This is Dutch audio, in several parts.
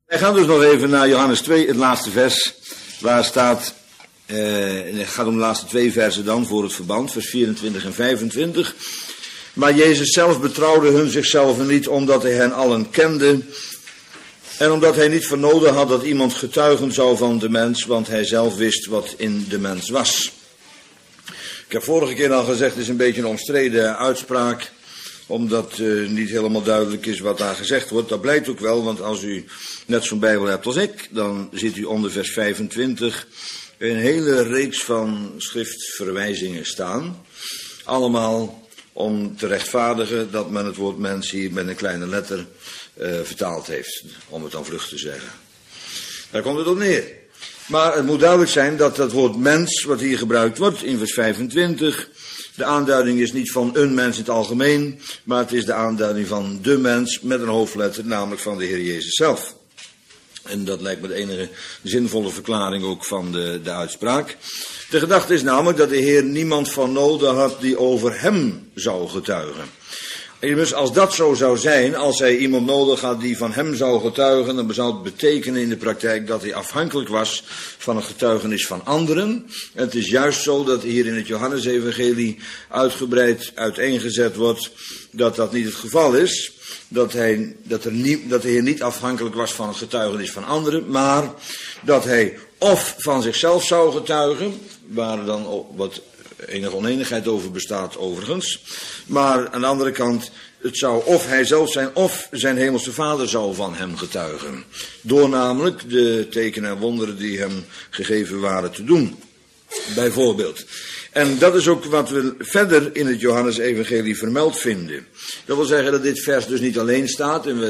Wij gaan dus nog even naar Johannes 2, het laatste vers, waar staat, het gaat om de laatste 2 versen dan voor het verband, vers 24 en 25. Maar Jezus zelf betrouwde hun zichzelf niet, omdat hij hen allen kende en omdat hij niet voor nodig had dat iemand getuigen zou van de mens, want hij zelf wist wat in de mens was. Ik heb vorige keer al gezegd, het is een beetje een omstreden uitspraak, omdat niet helemaal duidelijk is wat daar gezegd wordt. Dat blijkt ook wel, want als u net zo'n Bijbel hebt als ik, dan ziet u onder vers 25 een hele reeks van schriftverwijzingen staan. Allemaal om te rechtvaardigen dat men het woord mens hier met een kleine letter vertaald heeft, om het dan vlug te zeggen. Daar komt het op neer. Maar het moet duidelijk zijn dat dat woord mens, wat hier gebruikt wordt in vers 25, de aanduiding is niet van een mens in het algemeen, maar het is de aanduiding van de mens met een hoofdletter, namelijk van de Heer Jezus zelf. En dat lijkt me de enige zinvolle verklaring ook van de uitspraak. De gedachte is namelijk dat de Heer niemand van nodig had die over hem zou getuigen. Immers, als dat zo zou zijn, als hij iemand nodig had die van hem zou getuigen, dan zou het betekenen in de praktijk dat hij afhankelijk was van een getuigenis van anderen. En het is juist zo dat hier in het Johannesevangelie uitgebreid uiteengezet wordt dat dat niet het geval is. Dat de Heer niet afhankelijk was van het getuigenis van anderen, maar dat hij of van zichzelf zou getuigen, waar dan wat enige oneenigheid over bestaat overigens. Maar aan de andere kant, het zou of hij zelf zijn of zijn hemelse vader zou van hem getuigen. Door namelijk de tekenen en wonderen die hem gegeven waren te doen. Bijvoorbeeld. En dat is ook wat we verder in het Johannesevangelie vermeld vinden. Dat wil zeggen dat dit vers dus niet alleen staat en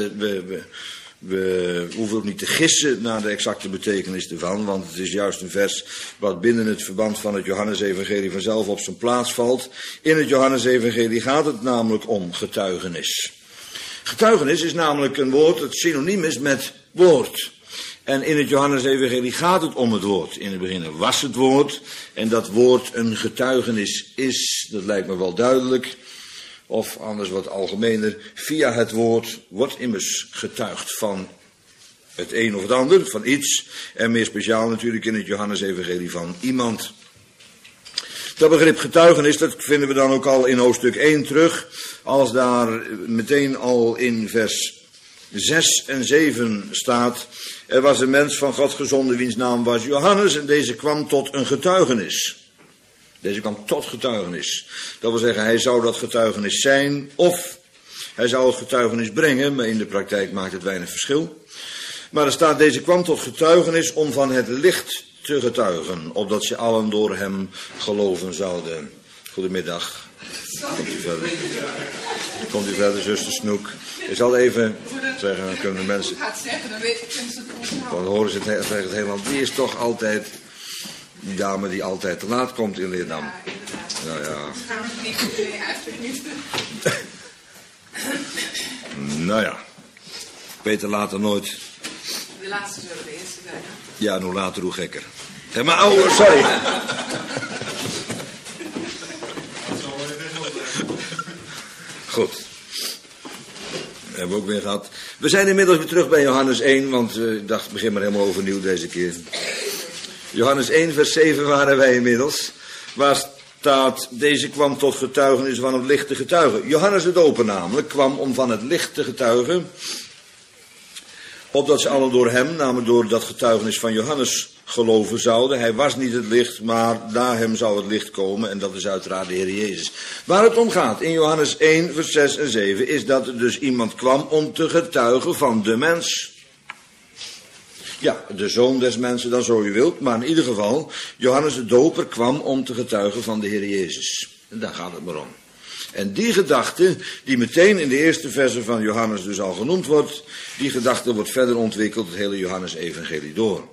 we hoeven ook niet te gissen naar de exacte betekenis ervan, want het is juist een vers wat binnen het verband van het Johannesevangelie vanzelf op zijn plaats valt. In het Johannesevangelie gaat het namelijk om getuigenis. Getuigenis is namelijk een woord dat synoniem is met woord. En in het Johannesevangelie gaat het om het woord. In het begin was het woord en dat woord een getuigenis is, dat lijkt me wel duidelijk. Of anders wat algemener, via het woord wordt immers getuigd van het een of het ander, van iets. En meer speciaal natuurlijk in het Johannesevangelie van iemand. Dat begrip getuigenis, dat vinden we dan ook al in hoofdstuk 1 terug. Als daar meteen al in vers 6 en 7 staat. Er was een mens van God gezonden wiens naam was Johannes en deze kwam tot een getuigenis. Deze kwam tot getuigenis. Dat wil zeggen, hij zou dat getuigenis zijn of hij zou het getuigenis brengen, maar in de praktijk maakt het weinig verschil. Maar er staat, deze kwam tot getuigenis om van het licht te getuigen, opdat ze allen door hem geloven zouden. Goedemiddag. Komt u verder, zuster Snoek. Ik zal even zeggen, dan kunnen de mensen... Dan horen ze het helemaal. Die is toch altijd... Die dame die altijd te laat komt in Leerdam. Ja, nou ja. Nou ja. Beter later nooit. De laatste zullen de eerste zijn. Ja, en hoe later hoe gekker. Zeg maar, oh, sorry. Goed. Hebben we ook weer gehad. We zijn inmiddels weer terug bij Johannes 1, want ik dacht, begin maar helemaal overnieuw deze keer. Johannes 1 vers 7 waren wij inmiddels. Waar staat, deze kwam tot getuigenis van het licht te getuigen. Johannes de Doper namelijk kwam om van het licht te getuigen. Opdat ze allen door hem, namelijk door dat getuigenis van Johannes, geloven zouden. Hij was niet het licht, maar na hem zou het licht komen. En dat is uiteraard de Heer Jezus. Waar het om gaat in Johannes 1 vers 6 en 7 is dat er dus iemand kwam om te getuigen van de mens. Ja, de zoon des mensen, dan zo u wilt. Maar in ieder geval, Johannes de Doper kwam om te getuigen van de Heer Jezus. En daar gaat het maar om. En die gedachte, die meteen in de eerste versen van Johannes dus al genoemd wordt, die gedachte wordt verder ontwikkeld het hele Johannesevangelie door.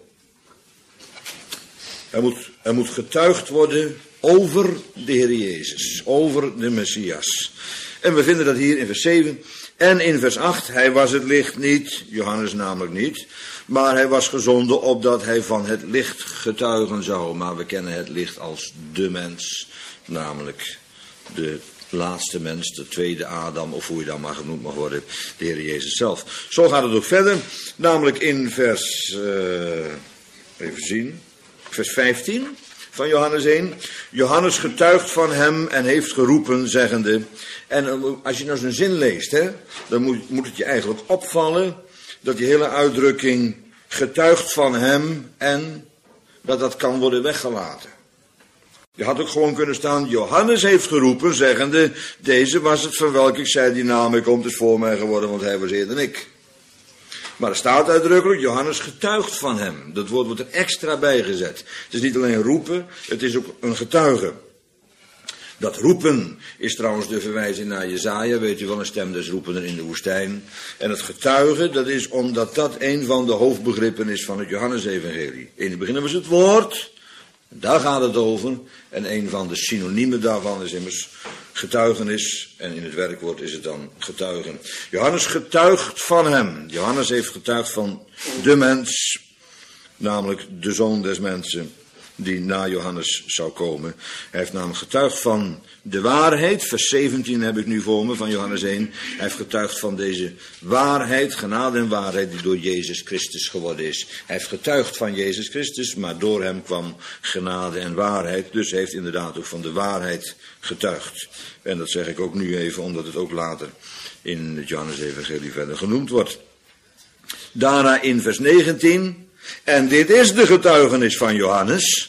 Er moet getuigd worden over de Heer Jezus, over de Messias. En we vinden dat hier in vers 7 en in vers 8. Hij was het licht niet, Johannes namelijk niet, maar hij was gezonden opdat hij van het licht getuigen zou. Maar we kennen het licht als de mens, namelijk de laatste mens, de tweede Adam, of hoe je dan maar genoemd mag worden, de Heer Jezus zelf. Zo gaat het ook verder. Namelijk in vers 15 van Johannes 1. Johannes getuigt van hem en heeft geroepen, zeggende. En als je nou zo'n zin leest, hè, dan moet het je eigenlijk opvallen dat die hele uitdrukking getuigt van hem en dat kan worden weggelaten. Je had ook gewoon kunnen staan, Johannes heeft geroepen, zeggende, deze was het van welke ik zei, die naam hij komt is voor mij geworden, want hij was eerder dan ik. Maar er staat uitdrukkelijk, Johannes getuigt van hem. Dat woord wordt er extra bij gezet. Het is niet alleen roepen, het is ook een getuige. Dat roepen is trouwens de verwijzing naar Jesaja, weet u wel, een stem des roependen in de woestijn. En het getuigen, dat is omdat dat een van de hoofdbegrippen is van het Johannesevangelie. In het begin was het woord, daar gaat het over. En een van de synoniemen daarvan is immers getuigenis. En in het werkwoord is het dan getuigen. Johannes getuigt van hem. Johannes heeft getuigd van de mens, namelijk de zoon des mensen, die na Johannes zou komen. Hij heeft namelijk getuigd van de waarheid. Vers 17 heb ik nu voor me van Johannes 1. Hij heeft getuigd van deze waarheid, genade en waarheid die door Jezus Christus geworden is. Hij heeft getuigd van Jezus Christus, maar door hem kwam genade en waarheid. Dus hij heeft inderdaad ook van de waarheid getuigd. En dat zeg ik ook nu even, omdat het ook later in het Johannesevangelie verder genoemd wordt. Daarna in vers 19... En dit is de getuigenis van Johannes.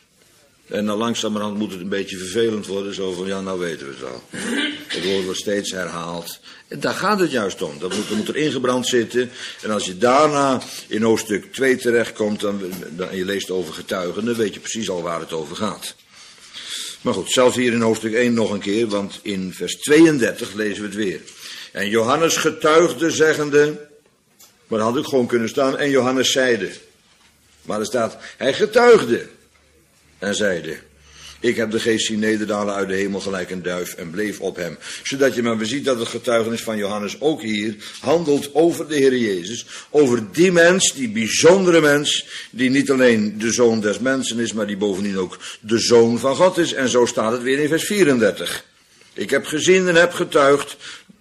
En dan langzamerhand moet het een beetje vervelend worden. Zo van, ja, nou weten we het wel. Het woord wordt steeds herhaald. En daar gaat het juist om. Dat moet er ingebrand zitten. En als je daarna in hoofdstuk 2 terechtkomt en je leest over getuigen, dan weet je precies al waar het over gaat. Maar goed, zelfs hier in hoofdstuk 1 nog een keer. Want in vers 32 lezen we het weer. En Johannes getuigde, zeggende... Maar dat had ook gewoon kunnen staan. En Johannes zeide. Maar er staat, hij getuigde. En zeide. Ik heb de geest zien nederdalen uit de hemel gelijk een duif en bleef op hem. Zodat je maar ziet dat het getuigenis van Johannes ook hier handelt over de Heer Jezus. Over die mens, die bijzondere mens, die niet alleen de zoon des mensen is, maar die bovendien ook de zoon van God is. En zo staat het weer in vers 34. Ik heb gezien en heb getuigd.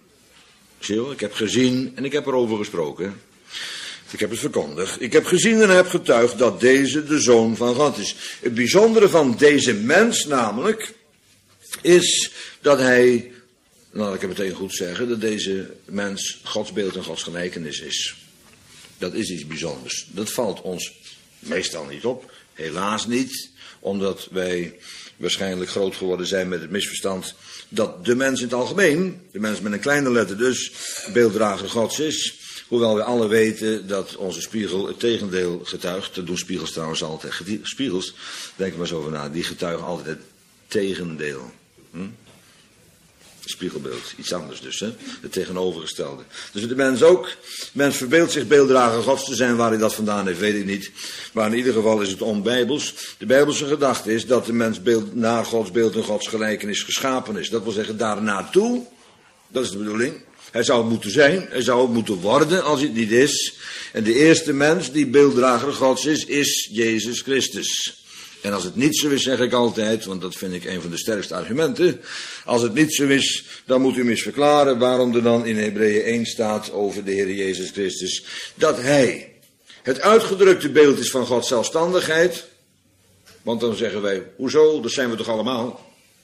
Zie je wel, ik heb gezien en ik heb erover gesproken. Ik heb het verkondigd. Ik heb gezien en heb getuigd dat deze de zoon van God is. Het bijzondere van deze mens namelijk is dat hij, nou ik heb het meteen goed zeggen, dat deze mens Gods beeld en Gods gelijkenis is. Dat is iets bijzonders. Dat valt ons meestal niet op. Helaas niet, omdat wij waarschijnlijk groot geworden zijn met het misverstand dat de mens in het algemeen, de mens met een kleine letter dus, beelddrager Gods is. Hoewel we alle weten dat onze spiegel het tegendeel getuigt. Dat doen spiegels trouwens altijd. Spiegels, denk er maar zo over na, die getuigen altijd het tegendeel. Spiegelbeeld, iets anders dus, hè? Het tegenovergestelde. Dus de mens ook. De mens verbeeldt zich beelddrager Gods te zijn. Waar hij dat vandaan heeft, weet ik niet. Maar in ieder geval is het onbijbels. De bijbelse gedachte is dat de mens naar Gods beeld en Gods gelijkenis geschapen is. Dat wil zeggen, daarnaartoe, dat is de bedoeling. Hij zou het moeten zijn, hij zou het moeten worden als hij het niet is. En de eerste mens die beelddrager Gods is Jezus Christus. En als het niet zo is, zeg ik altijd, want dat vind ik een van de sterkste argumenten. Als het niet zo is, dan moet u me eens verklaren waarom er dan in Hebreeën 1 staat over de Heer Jezus Christus. Dat hij het uitgedrukte beeld is van Gods zelfstandigheid. Want dan zeggen wij, hoezo, dat zijn we toch allemaal?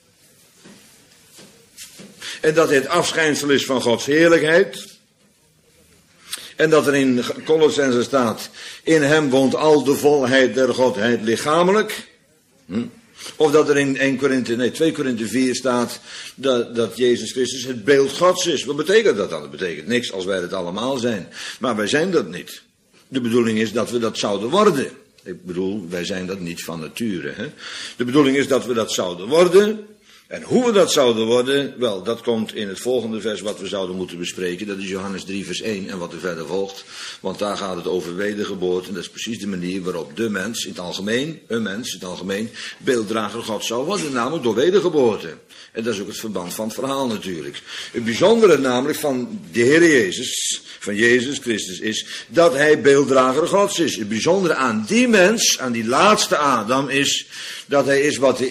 En dat hij het afschijnsel is van Gods heerlijkheid. En dat er in Colossense staat, in hem woont al de volheid der Godheid lichamelijk. Of dat er in 2 Korinthe 4 staat, dat Jezus Christus het beeld Gods is. Wat betekent dat dan? Dat betekent niks als wij het allemaal zijn. Maar wij zijn dat niet. De bedoeling is dat we dat zouden worden. Ik bedoel, wij zijn dat niet van nature. Hè? De bedoeling is dat we dat zouden worden. En hoe we dat zouden worden, wel, dat komt in het volgende vers wat we zouden moeten bespreken. Dat is Johannes 3 vers 1 en wat er verder volgt. Want daar gaat het over wedergeboorte. En dat is precies de manier waarop de mens in het algemeen, een mens in het algemeen, beelddrager God zou worden. Namelijk door wedergeboorte. En dat is ook het verband van het verhaal natuurlijk. Het bijzondere namelijk van de Heer Jezus, van Jezus Christus, is dat hij beelddrager Gods is. Het bijzondere aan die mens, aan die laatste Adam, is dat hij is wat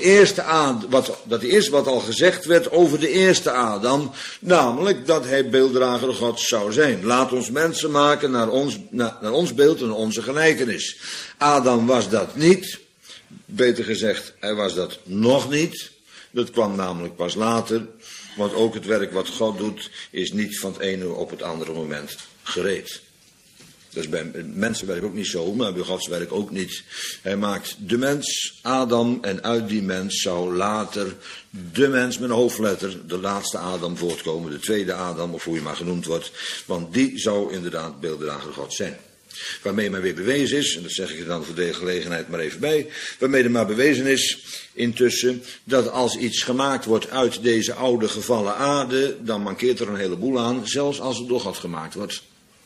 wat al gezegd werd over de eerste Adam, namelijk dat hij beelddrager God zou zijn. Laat ons mensen maken naar ons beeld en onze gelijkenis. Adam was dat niet, beter gezegd, hij was dat nog niet. Dat kwam namelijk pas later, want ook het werk wat God doet is niet van het ene op het andere moment gereed. Dat is bij mensenwerk ook niet zo, maar bij Gods werk ook niet. Hij maakt de mens, Adam, en uit die mens zou later de mens met een hoofdletter, de laatste Adam, voortkomen. De tweede Adam, of hoe je maar genoemd wordt. Want die zou inderdaad beelddrager God zijn. Waarmee maar weer bewezen is, en dat zeg ik er dan voor deze gelegenheid maar even bij. Waarmee er maar bewezen is intussen dat als iets gemaakt wordt uit deze oude gevallen aarde, dan mankeert er een heleboel aan, zelfs als het door God gemaakt wordt.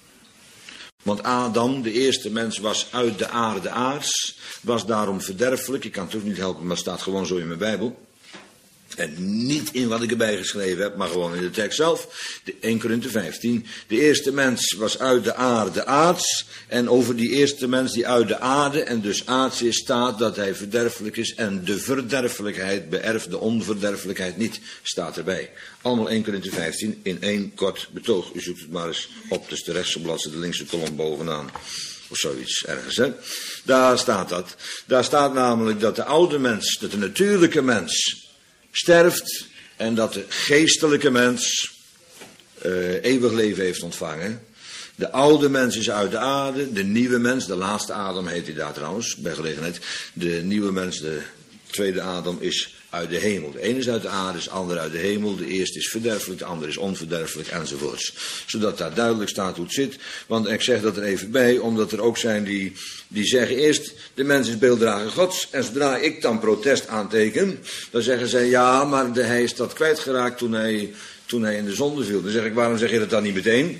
Want Adam, de eerste mens, was uit de aarde aards, was daarom verderfelijk. Ik kan het ook niet helpen, maar het staat gewoon zo in mijn Bijbel. En niet in wat ik erbij geschreven heb, maar gewoon in de tekst zelf. 1 Korinthe 15. De eerste mens was uit de aarde aards. En over die eerste mens die uit de aarde en dus aards is, staat dat hij verderfelijk is. En de verderfelijkheid beërft de onverderfelijkheid niet, staat erbij. Allemaal 1 Korinthe 15 in één kort betoog. U zoekt het maar eens op, dus de rechtse bladzijde, de linkse kolom bovenaan. Of zoiets ergens, hè. Daar staat dat. Daar staat namelijk dat de oude mens, dat de natuurlijke mens sterft en dat de geestelijke mens eeuwig leven heeft ontvangen. De oude mens is uit de aarde, de nieuwe mens, de laatste Adam heet hij daar trouwens, bij gelegenheid. De nieuwe mens, de tweede Adam, is uit de hemel. De ene is uit de aarde, de andere uit de hemel. De eerste is verderfelijk, de andere is onverderfelijk, enzovoorts. Zodat daar duidelijk staat hoe het zit. Want ik zeg dat er even bij, omdat er ook zijn die zeggen eerst, de mens is beelddrager Gods. En zodra ik dan protest aanteken, dan zeggen zij, ja, maar hij is dat kwijtgeraakt toen hij in de zonde viel. Dan zeg ik, waarom zeg je dat dan niet meteen?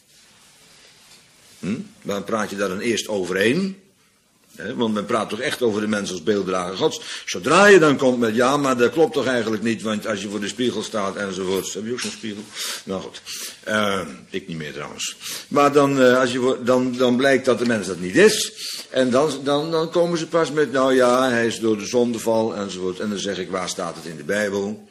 Waarom praat je daar dan eerst overheen? Want men praat toch echt over de mens als beelddrager Gods. Zodra je dan komt met, ja, maar dat klopt toch eigenlijk niet, want als je voor de spiegel staat enzovoort. Heb je ook zo'n spiegel? Nou goed, ik niet meer trouwens. Maar dan blijkt dat de mens dat niet is. En dan komen ze pas met, nou ja, hij is door de zondeval enzovoort. En dan zeg ik, waar staat het in de Bijbel?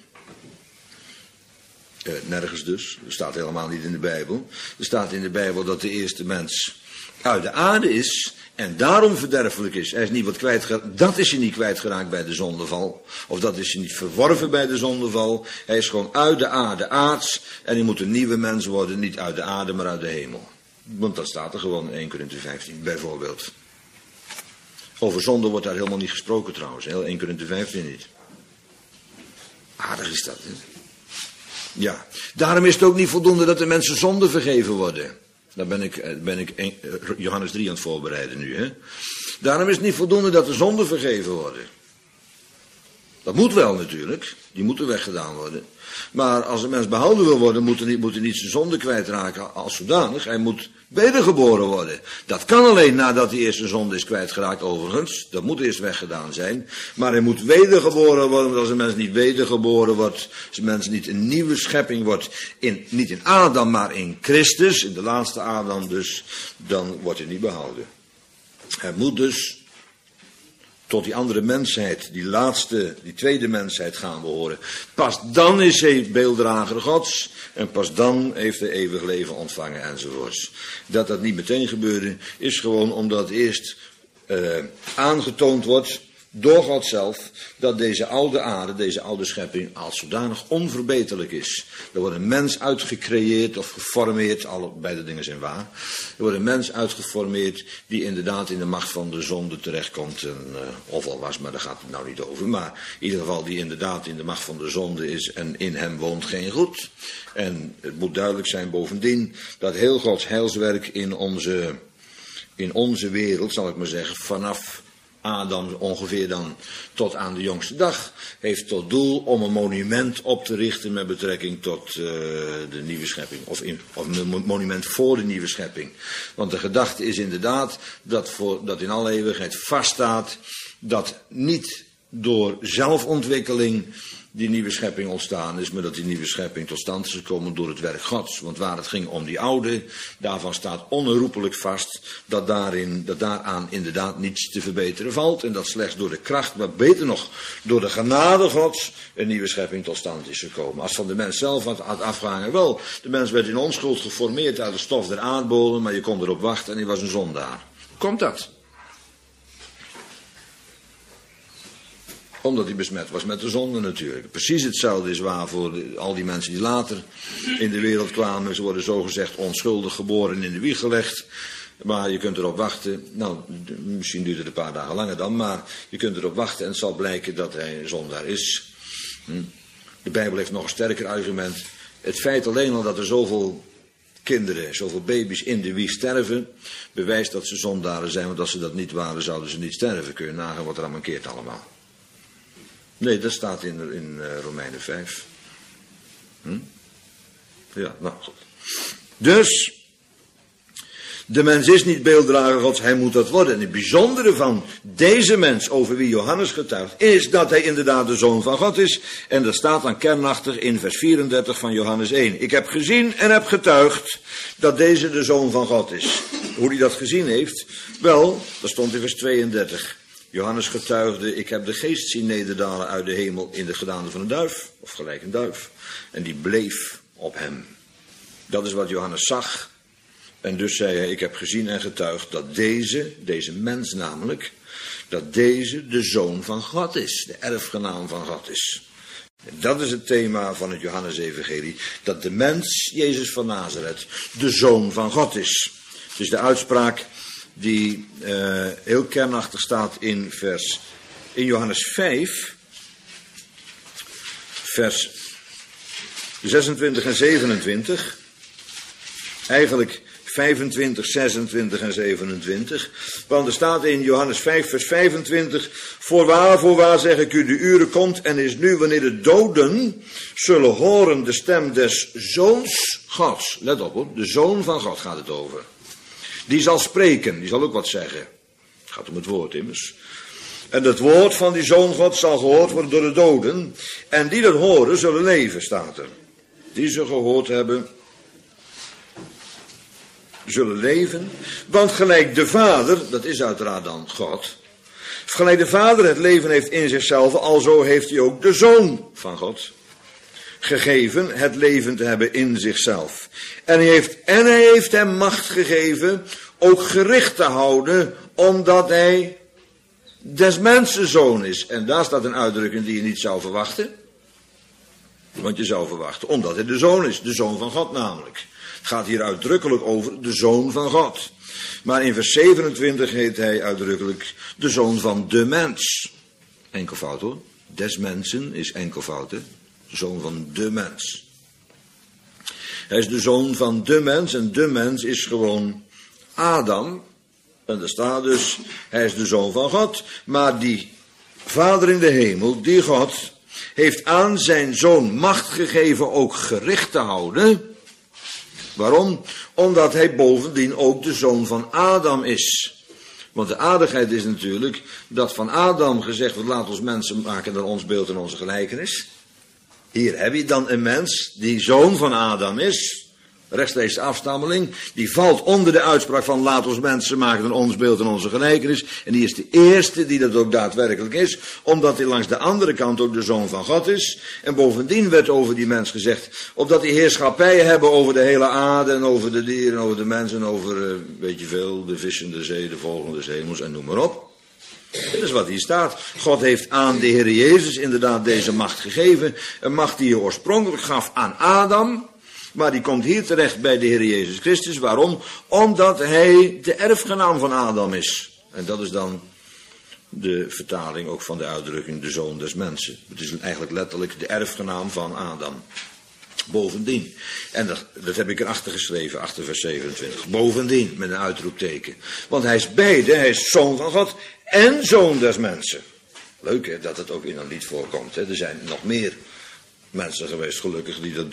Nergens dus. Dat staat helemaal niet in de Bijbel. Er staat in de Bijbel dat de eerste mens uit de aarde is en daarom verderfelijk is. Hij is niet wat kwijtgeraakt. Dat is hij niet kwijtgeraakt bij de zondeval. Of dat is hij niet verworven bij de zondeval. Hij is gewoon uit de aarde aards. En hij moet een nieuwe mens worden. Niet uit de aarde, maar uit de hemel. Want dat staat er gewoon in 1 Korinthe 15 bijvoorbeeld. Over zonde wordt daar helemaal niet gesproken trouwens. Heel 1 Korinthe 15 niet. Aardig is dat, hè? Ja. Daarom is het ook niet voldoende dat de mensen zonde vergeven worden. Daar ben ik Johannes 3 aan het voorbereiden nu. Hè? Daarom is het niet voldoende dat de zonden vergeven worden. Dat moet wel natuurlijk. Die moeten weggedaan worden. Maar als een mens behouden wil worden, moet hij niet zijn zonde kwijtraken als zodanig. Hij moet wedergeboren worden. Dat kan alleen nadat hij eerst zijn zonde is kwijtgeraakt overigens. Dat moet eerst weggedaan zijn. Maar hij moet wedergeboren worden. Want als een mens niet wedergeboren wordt, als een mens niet een nieuwe schepping wordt, niet in Adam, maar in Christus, in de laatste Adam dus, dan wordt hij niet behouden. Hij moet dus tot die andere mensheid, die tweede mensheid gaan behoren. Pas dan is hij beelddrager Gods. En pas dan heeft hij eeuwig leven ontvangen enzovoorts. Dat niet meteen gebeurde, is gewoon omdat eerst aangetoond wordt door God zelf, dat deze oude aarde, deze oude schepping, als zodanig onverbeterlijk is. Er wordt een mens uitgecreëerd of geformeerd, beide dingen zijn waar. Er wordt een mens uitgeformeerd die inderdaad in de macht van de zonde terechtkomt. Of al was, maar daar gaat het nou niet over. Maar in ieder geval die inderdaad in de macht van de zonde is en in hem woont geen goed. En het moet duidelijk zijn bovendien dat heel Gods heilswerk in onze wereld, zal ik maar zeggen, vanaf Adam ongeveer dan tot aan de jongste dag, heeft tot doel om een monument op te richten met betrekking tot de nieuwe schepping. Of een monument voor de nieuwe schepping. Want de gedachte is inderdaad dat in alle eeuwigheid vaststaat dat niet door zelfontwikkeling die nieuwe schepping ontstaan is, maar dat die nieuwe schepping tot stand is gekomen door het werk Gods. Want waar het ging om die oude, daarvan staat onherroepelijk vast dat daaraan inderdaad niets te verbeteren valt. En dat slechts door de kracht, maar beter nog door de genade Gods, een nieuwe schepping tot stand is gekomen. Als van de mens zelf had afgehangen, wel, de mens werd in onschuld geformeerd uit de stof der aardbodem, maar je kon erop wachten en hij was een zondaar. Komt dat? Omdat hij besmet was met de zonde natuurlijk. Precies hetzelfde is waar voor al die mensen die later in de wereld kwamen. Ze worden zogezegd onschuldig geboren in de wieg gelegd. Maar je kunt erop wachten. Nou, misschien duurt het een paar dagen langer dan. Maar je kunt erop wachten en het zal blijken dat hij een zondaar is. De Bijbel heeft nog een sterker argument. Het feit alleen al dat er zoveel kinderen, zoveel baby's in de wieg sterven, bewijst dat ze zondaren zijn. Want als ze dat niet waren, zouden ze niet sterven. Kun je nagaan wat er aan mankeert allemaal. Nee, dat staat in Romeinen 5. Ja, nou goed. Dus, de mens is niet beelddrager Gods, hij moet dat worden. En het bijzondere van deze mens, over wie Johannes getuigt, is dat hij inderdaad de Zoon van God is. En dat staat dan kernachtig in vers 34 van Johannes 1. Ik heb gezien en heb getuigd dat deze de Zoon van God is. Hoe hij dat gezien heeft? Wel, dat stond in vers 32. Johannes getuigde, ik heb de geest zien nederdalen uit de hemel in de gedaante van een duif, of gelijk een duif. En die bleef op hem. Dat is wat Johannes zag. En dus zei hij, ik heb gezien en getuigd dat deze mens namelijk, dat deze de Zoon van God is, de erfgenaam van God is. En dat is het thema van het Johannes-evangelie, dat de mens, Jezus van Nazareth, de Zoon van God is. Het is de uitspraak die heel kernachtig staat in Johannes 5, vers 26 en 27. Eigenlijk 25, 26 en 27. Want er staat in Johannes 5, vers 25. Voorwaar zeg ik u, de uren komt en is nu wanneer de doden zullen horen de stem des Zoons Gods. Let op hoor, de Zoon van God gaat het over. Die zal spreken, die zal ook wat zeggen. Het gaat om het woord immers. En het woord van die Zoon God zal gehoord worden door de doden. En die dat horen zullen leven, staat er. Die ze gehoord hebben, zullen leven. Want gelijk de Vader, dat is uiteraard dan God. Gelijk de Vader het leven heeft in zichzelf, alzo heeft hij ook de Zoon van God gegeven het leven te hebben in zichzelf. En hij heeft hem macht gegeven ook gericht te houden, omdat hij des mensen zoon is. En daar staat een uitdrukking die je niet zou verwachten. Want je zou verwachten, omdat hij de zoon is, de Zoon van God namelijk. Het gaat hier uitdrukkelijk over de Zoon van God. Maar in vers 27 heet hij uitdrukkelijk de Zoon van de mens. Enkelvoud hoor. Des mensen is enkelvoud hè. De Zoon van de mens. Hij is de Zoon van de mens en de mens is gewoon Adam. En er staat dus, hij is de Zoon van God. Maar die Vader in de hemel, die God, heeft aan zijn Zoon macht gegeven ook gericht te houden. Waarom? Omdat hij bovendien ook de Zoon van Adam is. Want de aardigheid is natuurlijk dat van Adam gezegd wordt, laat ons mensen maken naar ons beeld en onze gelijkenis. Hier heb je dan een mens die zoon van Adam is, rechtstreeks afstammeling, die valt onder de uitspraak van laat ons mensen maken naar ons beeld en onze gelijkenis. En die is de eerste die dat ook daadwerkelijk is, omdat hij langs de andere kant ook de Zoon van God is. En bovendien werd over die mens gezegd, opdat die heerschappijen hebben over de hele aarde en over de dieren, over de mensen, over weet je veel, de vissen, de zee, de vogels des hemels en noem maar op. Dit is wat hier staat. God heeft aan de Heer Jezus inderdaad deze macht gegeven. Een macht die hij oorspronkelijk gaf aan Adam. Maar die komt hier terecht bij de Heer Jezus Christus. Waarom? Omdat hij de erfgenaam van Adam is. En dat is dan de vertaling ook van de uitdrukking de Zoon des mensen. Het is eigenlijk letterlijk de erfgenaam van Adam. Bovendien. En dat heb ik erachter geschreven, achter vers 27. Bovendien, met een uitroepteken. Want hij is beide, hij is Zoon van God en Zoon des mensen. Leuk hè, dat het ook in een lied voorkomt. Hè. Er zijn nog meer mensen geweest, gelukkig, die dat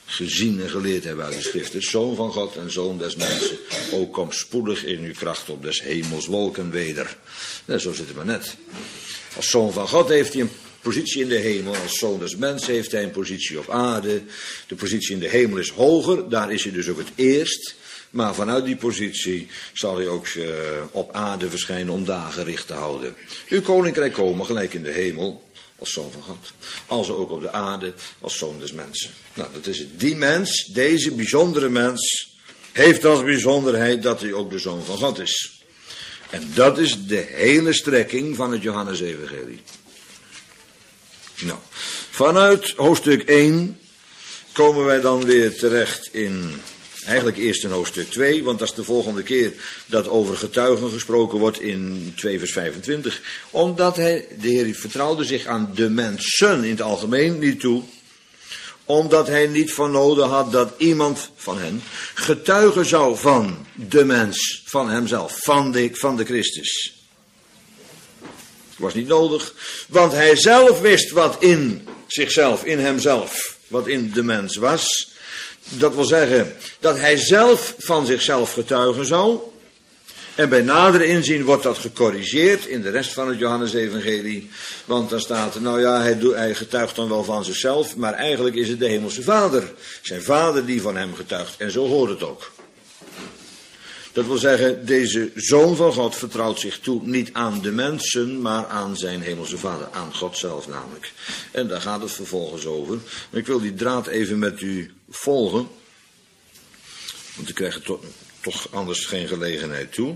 gezien en geleerd hebben uit de schriften. Zoon van God en zoon des mensen. O kom spoedig in uw kracht op des hemels wolken weder. Ja, zo zit het maar net. Als zoon van God heeft hij een positie in de hemel. Als zoon des mensen heeft hij een positie op aarde. De positie in de hemel is hoger. Daar is hij dus ook het eerst. Maar vanuit die positie zal hij ook op aarde verschijnen om dagen richt te houden. Uw koninkrijk komen gelijk in de hemel als zoon van God. Als ook op de aarde als zoon des mensen. Nou, dat is het. Die mens, deze bijzondere mens, heeft als bijzonderheid dat hij ook de zoon van God is. En dat is de hele strekking van het Johannesevangelie. Nou, vanuit hoofdstuk 1 komen wij dan weer terecht in, eigenlijk eerst in hoofdstuk 2, want dat is de volgende keer dat over getuigen gesproken wordt in 2 vers 25. Omdat de Heer vertrouwde zich aan de mensen in het algemeen niet toe, omdat hij niet van nodig had dat iemand van hen getuigen zou van de mens, van hemzelf, van de Christus. Was niet nodig, want hij zelf wist wat in zichzelf, in hemzelf, wat in de mens was. Dat wil zeggen dat hij zelf van zichzelf getuigen zou. En bij nader inzien wordt dat gecorrigeerd in de rest van het Johannesevangelie. Want dan staat er, nou ja, hij getuigt dan wel van zichzelf, maar eigenlijk is het de hemelse Vader. Zijn Vader die van hem getuigt. En zo hoort het ook. Dat wil zeggen, deze Zoon van God vertrouwt zich toe niet aan de mensen, maar aan zijn hemelse Vader. Aan God zelf namelijk. En daar gaat het vervolgens over. Maar ik wil die draad even met u volgen. Want ik krijg er toch anders geen gelegenheid toe.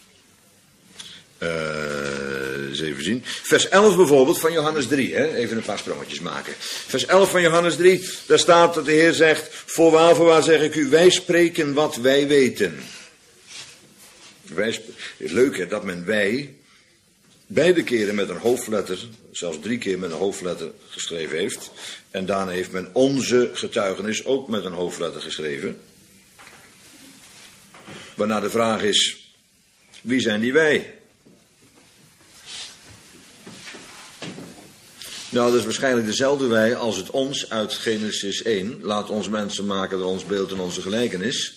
Eens even zien. Vers 11 bijvoorbeeld van Johannes 3. Hè? Even een paar sprongetjes maken. Vers 11 van Johannes 3. Daar staat dat de Heer zegt, voorwaar zeg ik u, wij spreken wat wij weten. Leuk hè, dat men wij beide keren met een hoofdletter, zelfs 3 keer met een hoofdletter geschreven heeft. En daarna heeft men onze getuigenis ook met een hoofdletter geschreven. Waarna de vraag is, wie zijn die wij? Nou, dat is waarschijnlijk dezelfde wij als het ons uit Genesis 1. Laat ons mensen maken door ons beeld en onze gelijkenis.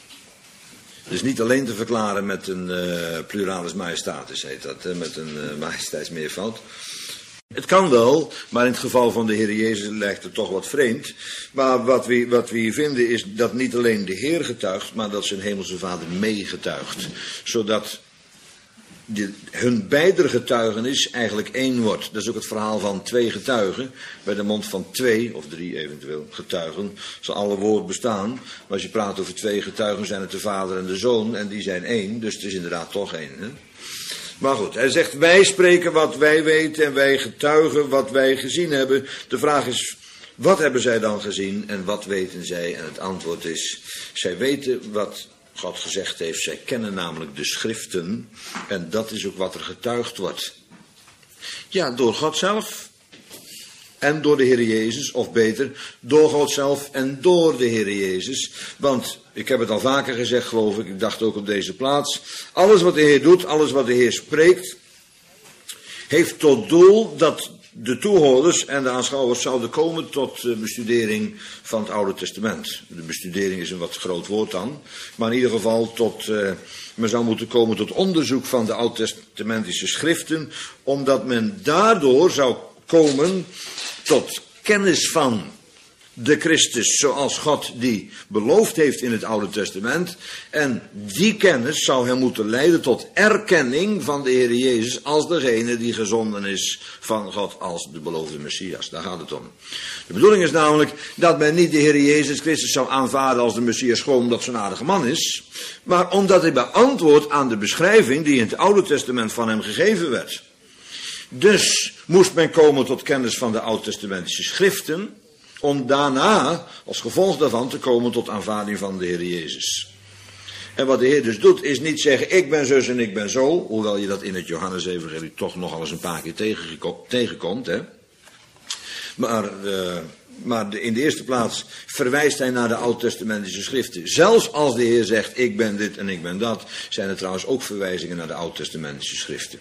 Dus niet alleen te verklaren met een pluralis majestatis heet dat, met een majesteitsmeervoud. Het kan wel, maar in het geval van de Heer Jezus lijkt het toch wat vreemd. Maar wat we hier vinden is dat niet alleen de Heer getuigt, maar dat zijn hemelse Vader meegetuigt. Zodat hun beider getuigenis eigenlijk één wordt. Dat is ook het verhaal van 2 getuigen. Bij de mond van 2 of 3 eventueel getuigen zal alle woord bestaan. Maar als je praat over 2 getuigen zijn het de Vader en de Zoon. En die zijn één, dus het is inderdaad toch één. Hè? Maar goed, hij zegt wij spreken wat wij weten en wij getuigen wat wij gezien hebben. De vraag is, wat hebben zij dan gezien en wat weten zij? En het antwoord is, zij weten wat God gezegd heeft. Zij kennen namelijk de schriften en dat is ook wat er getuigd wordt. Ja, door God zelf en door de Heer Jezus, of beter, door God zelf en door de Heer Jezus. Want, ik heb het al vaker gezegd geloof ik dacht ook op deze plaats, alles wat de Heer doet, alles wat de Heer spreekt, heeft tot doel dat de toehoorders en de aanschouwers zouden komen tot bestudering van het Oude Testament. De bestudering is een wat groot woord dan, maar in ieder geval men zou moeten komen tot onderzoek van de Oud-testamentische schriften, omdat men daardoor zou komen tot kennis van de Christus zoals God die beloofd heeft in het Oude Testament. En die kennis zou hem moeten leiden tot erkenning van de Heer Jezus als degene die gezonden is van God als de beloofde Messias. Daar gaat het om. De bedoeling is namelijk dat men niet de Heer Jezus Christus zou aanvaarden als de Messias gewoon omdat zo'n aardige man is. Maar omdat hij beantwoordt aan de beschrijving die in het Oude Testament van hem gegeven werd. Dus moest men komen tot kennis van de Oud-testamentische schriften, om daarna, als gevolg daarvan, te komen tot aanvaarding van de Heer Jezus. En wat de Heer dus doet, is niet zeggen, ik ben zus en ik ben zo, hoewel je dat in het Johannesevangelie toch nogal eens een paar keer tegenkomt, hè. Maar in de eerste plaats verwijst hij naar de Oud-testamentische schriften. Zelfs als de Heer zegt, ik ben dit en ik ben dat, zijn er trouwens ook verwijzingen naar de Oud-testamentische schriften.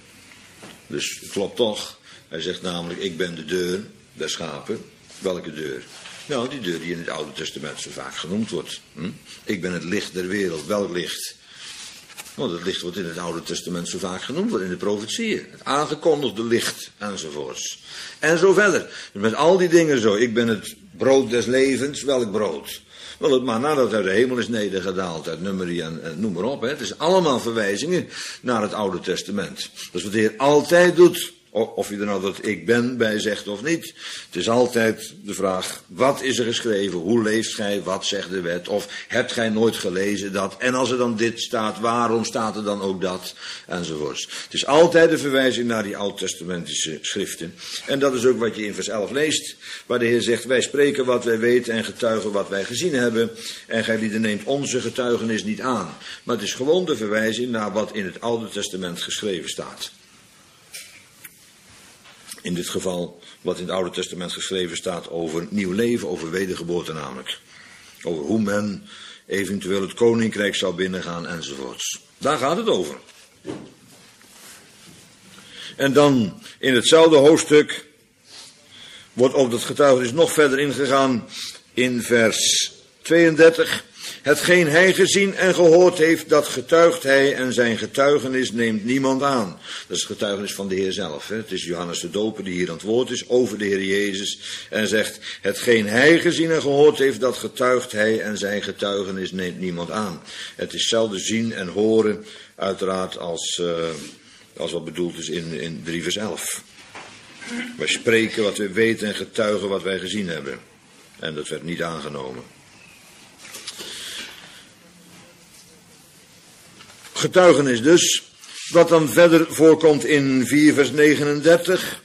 Dus het klopt toch. Hij zegt namelijk, ik ben de deur der schapen. Welke deur? Nou, die deur die in het Oude Testament zo vaak genoemd wordt. Ik ben het licht der wereld. Welk licht? Want het licht wordt in het Oude Testament zo vaak genoemd, wordt in de profetieën. Het aangekondigde licht, enzovoorts. En zo verder. Dus met al die dingen zo. Ik ben het brood des levens. Welk brood? Wel, het manna dat uit de hemel is nedergedaald, uit Numeri en noem maar op. Hè. Het is allemaal verwijzingen naar het Oude Testament. Dat is wat de Heer altijd doet. Of je er nou dat ik ben bij zegt of niet. Het is altijd de vraag, wat is er geschreven? Hoe leest gij? Wat zegt de wet? Of hebt gij nooit gelezen dat? En als er dan dit staat, waarom staat er dan ook dat? Enzovoorts. Het is altijd een verwijzing naar die oud-testamentische schriften. En dat is ook wat je in vers 11 leest. Waar de Heer zegt, wij spreken wat wij weten en getuigen wat wij gezien hebben. En gij lieden neemt onze getuigenis niet aan. Maar het is gewoon de verwijzing naar wat in het Oude Testament geschreven staat. In dit geval wat in het Oude Testament geschreven staat over nieuw leven, over wedergeboorte namelijk. Over hoe men eventueel het koninkrijk zou binnengaan enzovoorts. Daar gaat het over. En dan in hetzelfde hoofdstuk wordt op dat getuigenis nog verder ingegaan in vers 32. Hetgeen hij gezien en gehoord heeft, dat getuigt hij en zijn getuigenis neemt niemand aan. Dat is het getuigenis van de Heer zelf. Hè. Het is Johannes de Doper die hier aan het woord is over de Heer Jezus. En zegt, hetgeen hij gezien en gehoord heeft, dat getuigt hij en zijn getuigenis neemt niemand aan. Het is hetzelfde zien en horen, uiteraard als wat bedoeld is in 3 vers 11. Wij spreken wat wij weten en getuigen wat wij gezien hebben. En dat werd niet aangenomen. Getuigenis dus, wat dan verder voorkomt in 4 vers 39,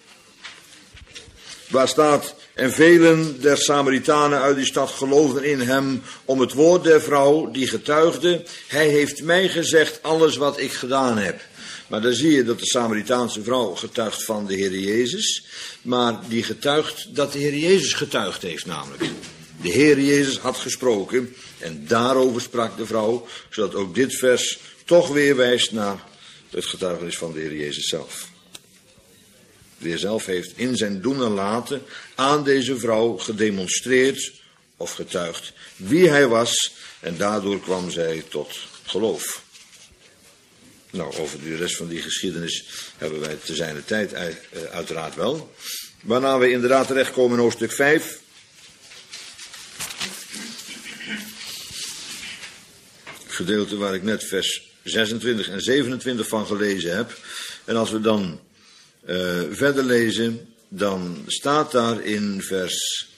waar staat, en velen der Samaritanen uit die stad geloofden in hem om het woord der vrouw die getuigde, hij heeft mij gezegd alles wat ik gedaan heb. Maar dan zie je dat de Samaritaanse vrouw getuigt van de Heer Jezus, maar die getuigt dat de Heer Jezus getuigd heeft namelijk. De Heer Jezus had gesproken en daarover sprak de vrouw, zodat ook dit vers toch weer wijst naar het getuigenis van de Heer Jezus zelf. De Heer zelf heeft in zijn doen en laten aan deze vrouw gedemonstreerd of getuigd wie hij was en daardoor kwam zij tot geloof. Nou, over de rest van die geschiedenis hebben wij te zijner tijd uiteraard wel. Waarna we inderdaad terechtkomen in hoofdstuk 5. Gedeelte waar ik net vers 26 en 27 van gelezen heb. En als we dan verder lezen, dan staat daar in vers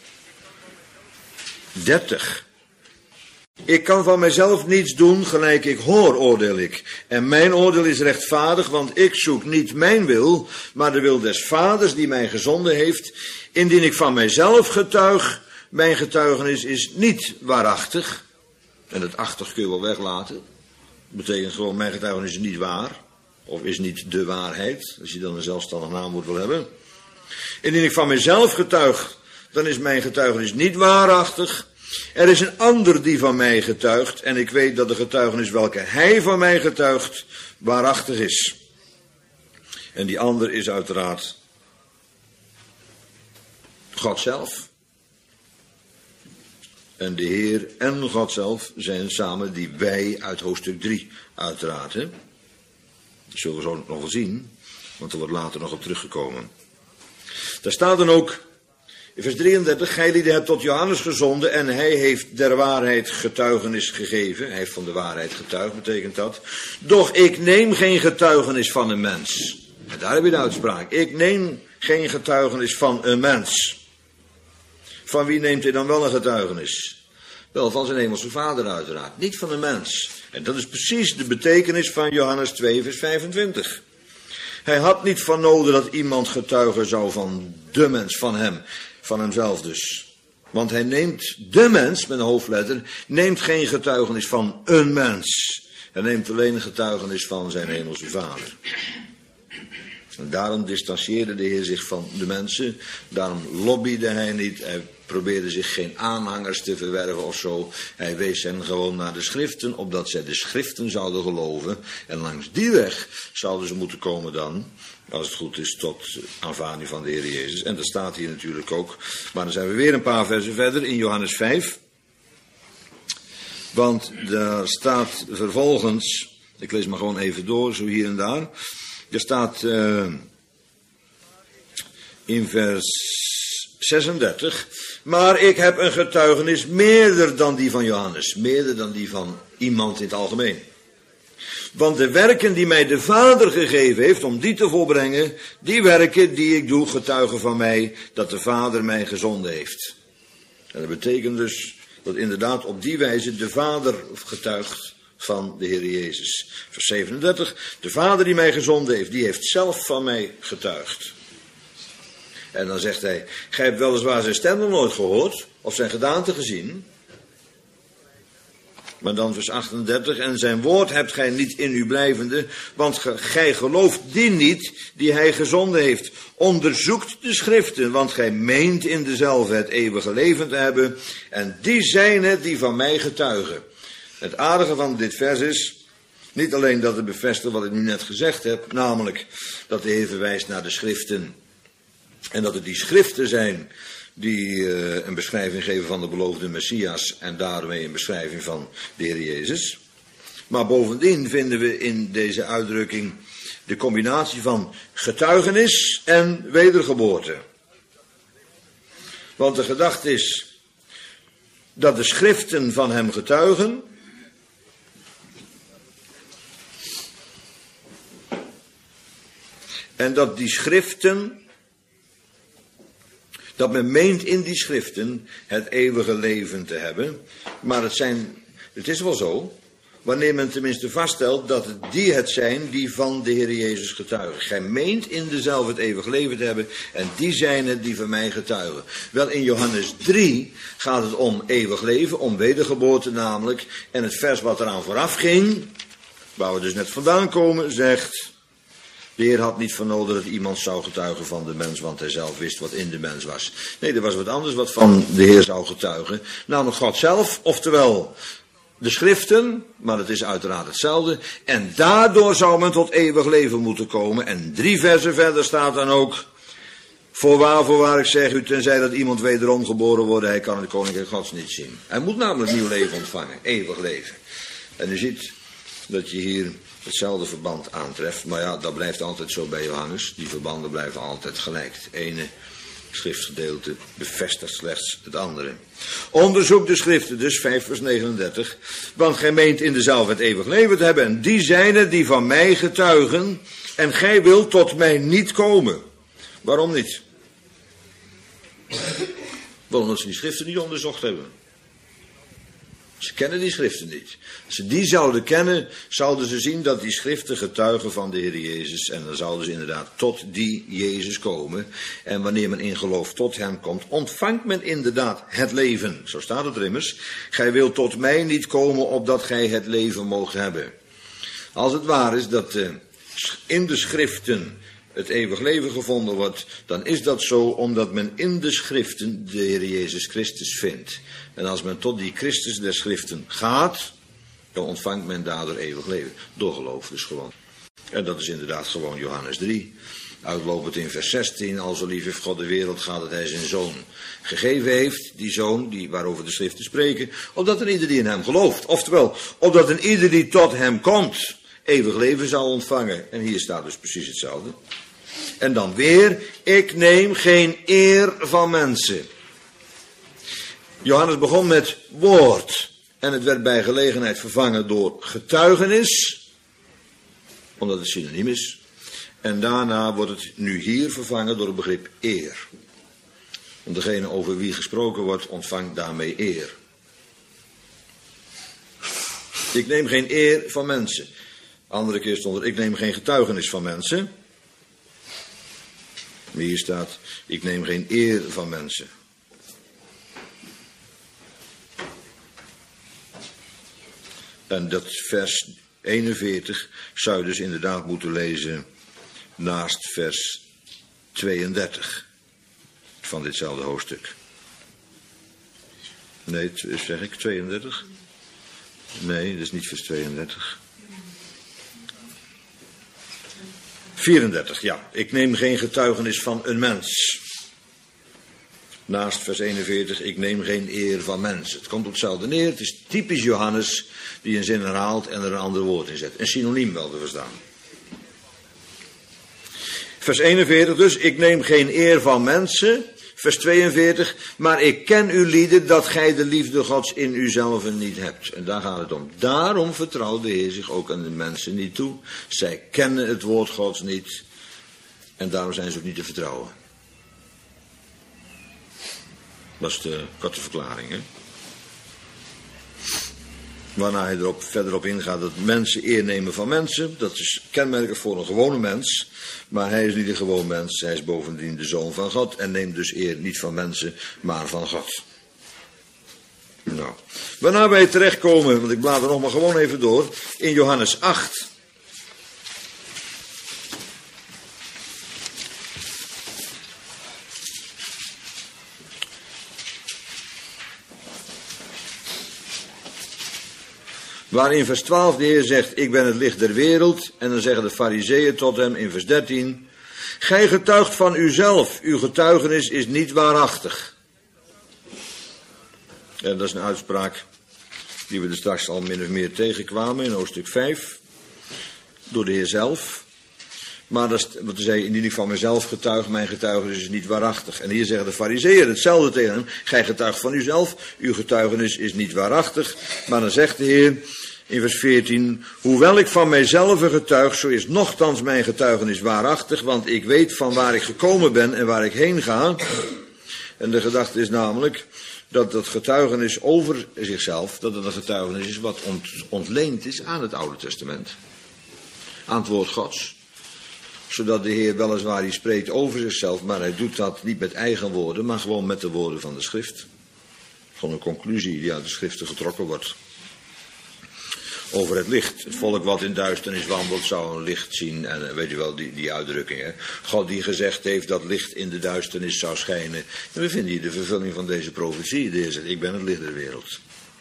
30. Ik kan van mijzelf niets doen, gelijk ik hoor, oordeel ik. En mijn oordeel is rechtvaardig, want ik zoek niet mijn wil, maar de wil des Vaders die mij gezonden heeft. Indien ik van mijzelf getuig, mijn getuigenis is niet waarachtig. En het achtig kun je wel weglaten. Dat betekent gewoon, mijn getuigenis is niet waar. Of is niet de waarheid, als je dan een zelfstandig naamwoord wil hebben. Indien ik van mijzelf getuig, dan is mijn getuigenis niet waarachtig. Er is een ander die van mij getuigt. En ik weet dat de getuigenis welke hij van mij getuigt, waarachtig is. En die ander is uiteraard God zelf. En de Heer en God zelf zijn samen die wij uit hoofdstuk 3 uiteraard. Hè? Dat zullen we zo nog wel zien, want er wordt later nog op teruggekomen. Daar staat dan ook in vers 33, gij lieden hebt tot Johannes gezonden en hij heeft der waarheid getuigenis gegeven. Hij heeft van de waarheid getuigd, betekent dat. Doch ik neem geen getuigenis van een mens. En daar heb je de uitspraak. Ik neem geen getuigenis van een mens. Van wie neemt hij dan wel een getuigenis? Wel, van zijn hemelse Vader uiteraard, niet van een mens. En dat is precies de betekenis van Johannes 2 vers 25. Hij had niet van nodig dat iemand getuigen zou van de mens, van hem, van hemzelf dus. Want hij neemt de mens, met een hoofdletter, neemt geen getuigenis van een mens. Hij neemt alleen een getuigenis van zijn hemelse Vader. En daarom distancieerde de Heer zich van de mensen. Daarom lobbyde hij niet. Hij probeerde zich geen aanhangers te verwerven of zo. Hij wees hen gewoon naar de schriften, opdat zij de schriften zouden geloven. En langs die weg zouden ze moeten komen dan, als het goed is, tot aanvaarding van de Heer Jezus. En dat staat hier natuurlijk ook. Maar dan zijn we weer een paar versen verder in Johannes 5. Want daar staat vervolgens, ik lees maar gewoon even door, zo hier en daar. Er staat in vers 36. Maar ik heb een getuigenis meerder dan die van Johannes. Meerder dan die van iemand in het algemeen. Want de werken die mij de Vader gegeven heeft om die te volbrengen, die werken die ik doe, getuigen van mij dat de Vader mij gezonden heeft. En dat betekent dus dat inderdaad op die wijze de Vader getuigt van de Heer Jezus. Vers 37. De Vader die mij gezonden heeft, die heeft zelf van mij getuigd. En dan zegt hij, gij hebt weliswaar zijn stem nog nooit gehoord, of zijn gedaante gezien. Maar dan vers 38, en zijn woord hebt gij niet in u blijvende, want gij gelooft die niet die hij gezonden heeft. Onderzoekt de schriften, want gij meent in dezelfde het eeuwige leven te hebben, en die zijn het die van mij getuigen. Het aardige van dit vers is, niet alleen dat het bevestigt wat ik nu net gezegd heb, namelijk dat de Heer verwijst naar de schriften. En dat het die schriften zijn die een beschrijving geven van de beloofde Messias en daarmee een beschrijving van de Heer Jezus. Maar bovendien vinden we in deze uitdrukking de combinatie van getuigenis en wedergeboorte. Want de gedachte is dat de schriften van hem getuigen. En dat die schriften, dat men meent in die schriften het eeuwige leven te hebben. Maar het is wel zo, wanneer men tenminste vaststelt dat die het zijn die van de Heer Jezus getuigen. Gij meent in dezelfde het eeuwige leven te hebben en die zijn het die van mij getuigen. Wel, in Johannes 3 gaat het om eeuwig leven, om wedergeboorte namelijk. En het vers wat eraan vooraf ging, waar we dus net vandaan komen, zegt: de Heer had niet van nodig dat iemand zou getuigen van de mens, want hij zelf wist wat in de mens was. Nee, er was wat anders wat van de Heer zou getuigen, namelijk God zelf, oftewel de schriften, maar het is uiteraard hetzelfde. En daardoor zou men tot eeuwig leven moeten komen. En 3 versen verder staat dan ook: voorwaar, ik zeg u, tenzij dat iemand wederom geboren wordt, hij kan het koninkrijk Gods niet zien. Hij moet namelijk nieuw leven ontvangen, eeuwig leven. En u ziet dat je hier hetzelfde verband aantreft. Maar ja, dat blijft altijd zo bij Johannes. Die verbanden blijven altijd gelijk. Het ene schriftgedeelte bevestigt slechts het andere. Onderzoek de schriften dus, 5 vers 39. Want gij meent in dezelfde het eeuwig leven te hebben. En die zijn het die van mij getuigen. En gij wilt tot mij niet komen. Waarom niet? Wel, omdat ze die schriften niet onderzocht hebben. Ze kennen die schriften niet. Als ze die zouden kennen, zouden ze zien dat die schriften getuigen van de Heer Jezus. En dan zouden ze inderdaad tot die Jezus komen. En wanneer men in geloof tot hem komt, ontvangt men inderdaad het leven. Zo staat het er immers. Gij wilt tot mij niet komen, opdat gij het leven moogt hebben. Als het waar is dat in de schriften het eeuwig leven gevonden wordt, dan is dat zo omdat men in de schriften de Heer Jezus Christus vindt. En als men tot die Christus der schriften gaat, dan ontvangt men daardoor eeuwig leven. Door geloof dus gewoon. En dat is inderdaad gewoon Johannes 3. Uitlopend in vers 16. Al zo lief heeft God de wereld gehad dat hij zijn zoon gegeven heeft. Die zoon, waarover de schriften spreken. Opdat een ieder die in hem gelooft. Oftewel, opdat een ieder die tot hem komt, eeuwig leven zal ontvangen. En hier staat dus precies hetzelfde. En dan weer, ik neem geen eer van mensen. Johannes begon met woord. En het werd bij gelegenheid vervangen door getuigenis. Omdat het synoniem is. En daarna wordt het nu hier vervangen door het begrip eer. Want degene over wie gesproken wordt, ontvangt daarmee eer. Ik neem geen eer van mensen. Andere keer stond er, ik neem geen getuigenis van mensen. Maar hier staat, ik neem geen eer van mensen. En dat vers 41 zou je dus inderdaad moeten lezen naast vers 32 van ditzelfde hoofdstuk. Nee, zeg ik 32? Nee, dat is niet vers 32. 34, ja. Ik neem geen getuigenis van een mens. Naast vers 41, ik neem geen eer van mensen. Het komt op hetzelfde neer. Het is typisch Johannes die een zin herhaalt en er een ander woord in zet. Een synoniem wel te verstaan. Vers 41 dus, ik neem geen eer van mensen. Vers 42, maar ik ken u lieden dat gij de liefde Gods in uzelven niet hebt. En daar gaat het om. Daarom vertrouwt de Heer zich ook aan de mensen niet toe. Zij kennen het woord Gods niet. En daarom zijn ze ook niet te vertrouwen. Dat is de korte verklaring, hè. Waarna hij erop verderop ingaat dat mensen eer nemen van mensen. Dat is kenmerkend voor een gewone mens. Maar hij is niet een gewoon mens. Hij is bovendien de zoon van God. En neemt dus eer niet van mensen, maar van God. Nou, waarna wij terechtkomen, want ik blader nog maar gewoon even door. In Johannes 8. Waar in vers 12 de Heer zegt, ik ben het licht der wereld. En dan zeggen de farizeeën tot hem in vers 13. Gij getuigt van uzelf, uw getuigenis is niet waarachtig. En dat is een uitspraak die we er straks al min of meer tegenkwamen in hoofdstuk 5. Door de Heer zelf. Maar dat is wat hij zei, indien ik van mezelf getuig, mijn getuigenis is niet waarachtig. En hier zeggen de farizeeën hetzelfde tegen hem. Gij getuigt van uzelf, uw getuigenis is niet waarachtig. Maar dan zegt de Heer in vers 14, hoewel ik van mijzelf getuig, zo is nochtans mijn getuigenis waarachtig, want ik weet van waar ik gekomen ben en waar ik heen ga. En de gedachte is namelijk dat het getuigenis over zichzelf, dat het een getuigenis is wat ontleend is aan het Oude Testament. Aan het woord Gods. Zodat de Heer weliswaar die spreekt over zichzelf, maar hij doet dat niet met eigen woorden, maar gewoon met de woorden van de schrift. Gewoon een conclusie die uit de schriften getrokken wordt. Over het licht. Het volk wat in duisternis wandelt zou een licht zien. En weet je wel, die uitdrukking. Hè? God die gezegd heeft dat licht in de duisternis zou schijnen. En we vinden hier de vervulling van deze profetie. De Heer zegt, ik ben het licht der wereld.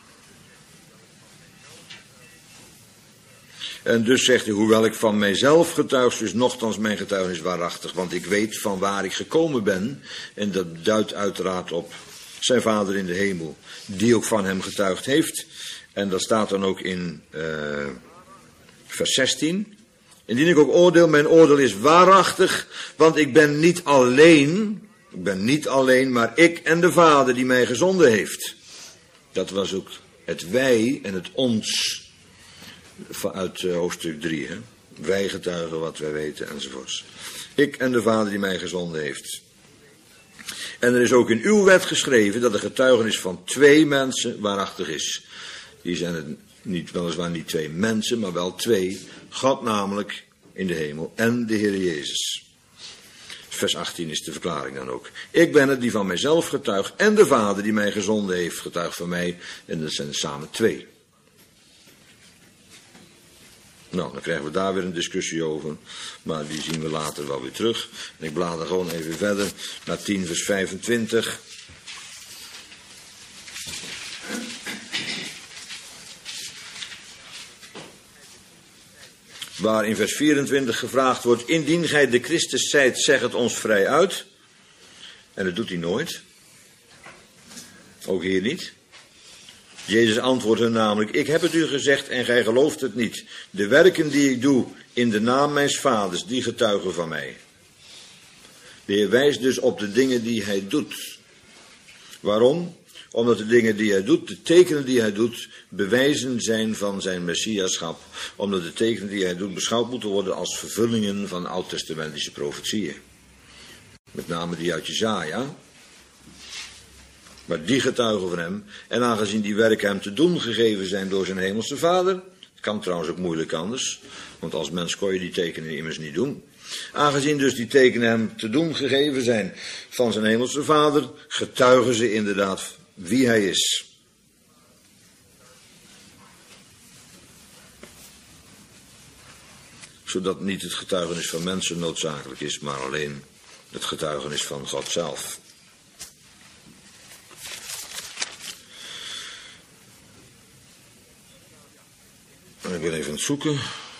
En dus zegt hij, hoewel ik van mijzelf getuig, dus nochtans mijn getuigenis waarachtig. Want ik weet van waar ik gekomen ben. En dat duidt uiteraard op zijn Vader in de hemel. Die ook van hem getuigd heeft. En dat staat dan ook in vers 16. Indien ik ook oordeel, mijn oordeel is waarachtig. Want ik ben niet alleen, maar ik en de Vader die mij gezonden heeft. Dat was ook het wij en het ons. Uit hoofdstuk 3. Hè? Wij getuigen wat wij weten enzovoorts. Ik en de Vader die mij gezonden heeft. En er is ook in uw wet geschreven dat de getuigenis van 2 mensen waarachtig is. Die zijn het niet, weliswaar niet 2 mensen, maar wel 2. God namelijk in de hemel en de Heer Jezus. Vers 18 is de verklaring dan ook. Ik ben het die van mijzelf getuig en de Vader die mij gezonden heeft getuigd van mij. En dat zijn samen 2. Nou, dan krijgen we daar weer een discussie over. Maar die zien we later wel weer terug. En ik blader gewoon even verder naar 10 vers 25. Waar in vers 24 gevraagd wordt, indien gij de Christus zijt, zeg het ons vrij uit. En dat doet hij nooit. Ook hier niet. Jezus antwoordt hen namelijk, ik heb het u gezegd en gij gelooft het niet. De werken die ik doe in de naam mijns vaders, die getuigen van mij. De Heer wijst dus op de dingen die hij doet. Waarom? Omdat de dingen die hij doet, de tekenen die hij doet, bewijzen zijn van zijn messiaschap. Omdat de tekenen die hij doet beschouwd moeten worden als vervullingen van oud-testamentische profetieën. Met name die uit Jesaja. Maar die getuigen van hem. En aangezien die werken hem te doen gegeven zijn door zijn hemelse Vader. Het kan trouwens ook moeilijk anders. Want als mens kon je die tekenen immers niet doen. Aangezien dus die tekenen hem te doen gegeven zijn van zijn hemelse Vader. Getuigen ze inderdaad wie hij is. Zodat niet het getuigenis van mensen noodzakelijk is. Maar alleen het getuigenis van God zelf. het zoeken.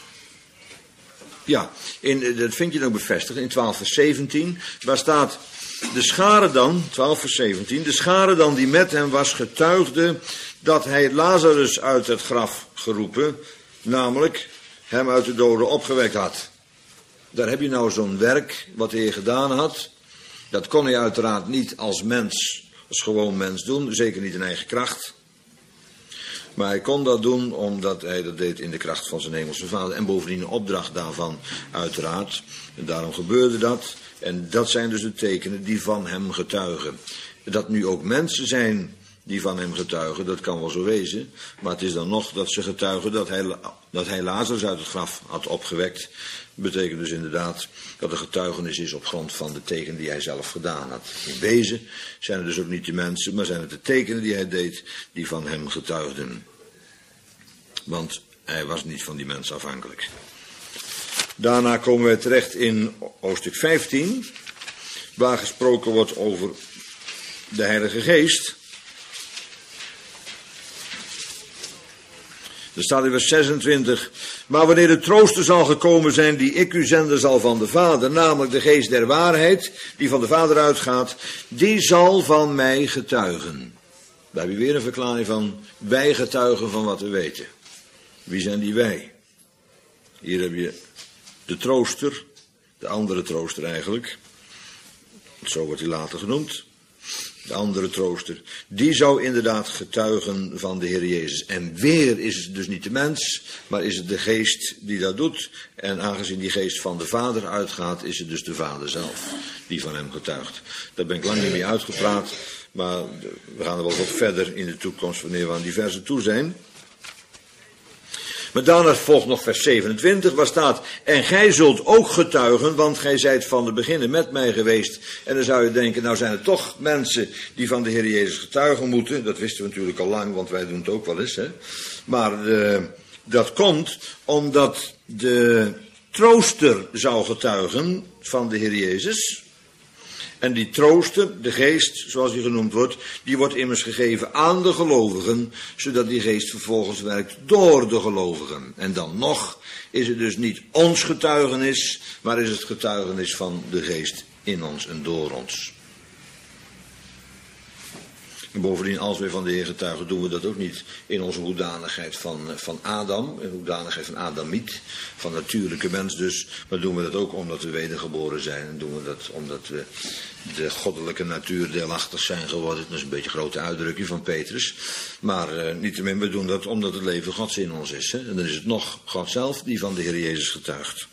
Ja, dat vind je dan bevestigd in 12 vers 17. Waar staat, de schare dan, 12 vers 17, de schare dan die met hem was getuigde dat hij Lazarus uit het graf geroepen, namelijk hem uit de doden opgewekt had. Daar heb je nou zo'n werk wat hij gedaan had. Dat kon hij uiteraard niet als mens, als gewoon mens doen, zeker niet in eigen kracht. Maar hij kon dat doen omdat hij dat deed in de kracht van zijn hemelse Vader. En bovendien een opdracht daarvan uiteraard. En daarom gebeurde dat. En dat zijn dus de tekenen die van hem getuigen. Dat nu ook mensen zijn die van hem getuigen, dat kan wel zo wezen. Maar het is dan nog dat ze getuigen dat hij Lazarus uit het graf had opgewekt. Dat betekent dus inderdaad dat er getuigenis is op grond van de tekenen die hij zelf gedaan had. In wezen zijn het dus ook niet de mensen, maar zijn het de tekenen die hij deed die van hem getuigden. Want hij was niet van die mensen afhankelijk. Daarna komen wij terecht in hoofdstuk 15, waar gesproken wordt over de Heilige Geest. Er staat in vers 26, maar wanneer de trooster zal gekomen zijn die ik u zenden zal van de Vader, namelijk de geest der waarheid, die van de Vader uitgaat, die zal van mij getuigen. Daar heb je weer een verklaring van, wij getuigen van wat we weten. Wie zijn die wij? Hier heb je de trooster, de andere trooster eigenlijk, zo wordt hij later genoemd. De andere trooster, die zou inderdaad getuigen van de Heer Jezus. En weer is het dus niet de mens, maar is het de geest die dat doet. En aangezien die geest van de Vader uitgaat, is het dus de Vader zelf die van hem getuigt. Daar ben ik lang niet mee uitgepraat, maar we gaan er wel wat verder in de toekomst wanneer we aan die versen toe zijn. Maar daarna volgt nog vers 27, waar staat, en gij zult ook getuigen, want gij zijt van de beginnen met mij geweest. En dan zou je denken, nou zijn er toch mensen die van de Heer Jezus getuigen moeten. Dat wisten we natuurlijk al lang, want wij doen het ook wel eens. Hè? Maar dat komt omdat de trooster zou getuigen van de Heer Jezus. En die trooster, de geest, zoals die genoemd wordt, die wordt immers gegeven aan de gelovigen, zodat die geest vervolgens werkt door de gelovigen. En dan nog is het dus niet ons getuigenis, maar is het getuigenis van de geest in ons en door ons. En bovendien, als we van de Heer getuigen, doen we dat ook niet in onze hoedanigheid van Adam, in hoedanigheid van Adamiet, van natuurlijke mens dus, maar doen we dat ook omdat we wedergeboren zijn en doen we dat omdat we de goddelijke natuur deelachtig zijn geworden. Dat is een beetje een grote uitdrukking van Petrus, maar niettemin, we doen dat omdat het leven Gods in ons is. Hè? En dan is het nog God zelf die van de Heer Jezus getuigt.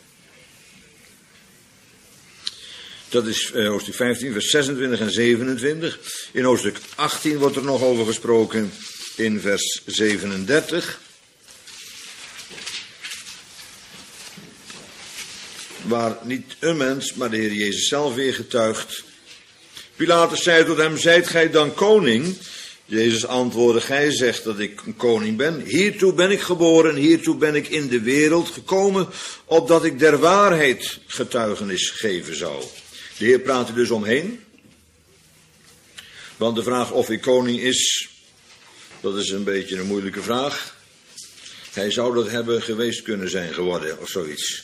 Dat is hoofdstuk 15, vers 26 en 27. In hoofdstuk 18 wordt er nog over gesproken in vers 37. Waar niet een mens, maar de Heer Jezus zelf weer getuigt. Pilatus zei tot hem, zijt gij dan koning? Jezus antwoordde, gij zegt dat ik een koning ben. Hiertoe ben ik geboren, hiertoe ben ik in de wereld gekomen, opdat ik der waarheid getuigenis geven zou. De Heer praat er dus omheen. Want de vraag of hij koning is, dat is een beetje een moeilijke vraag. Hij zou dat hebben geweest kunnen zijn geworden, of zoiets.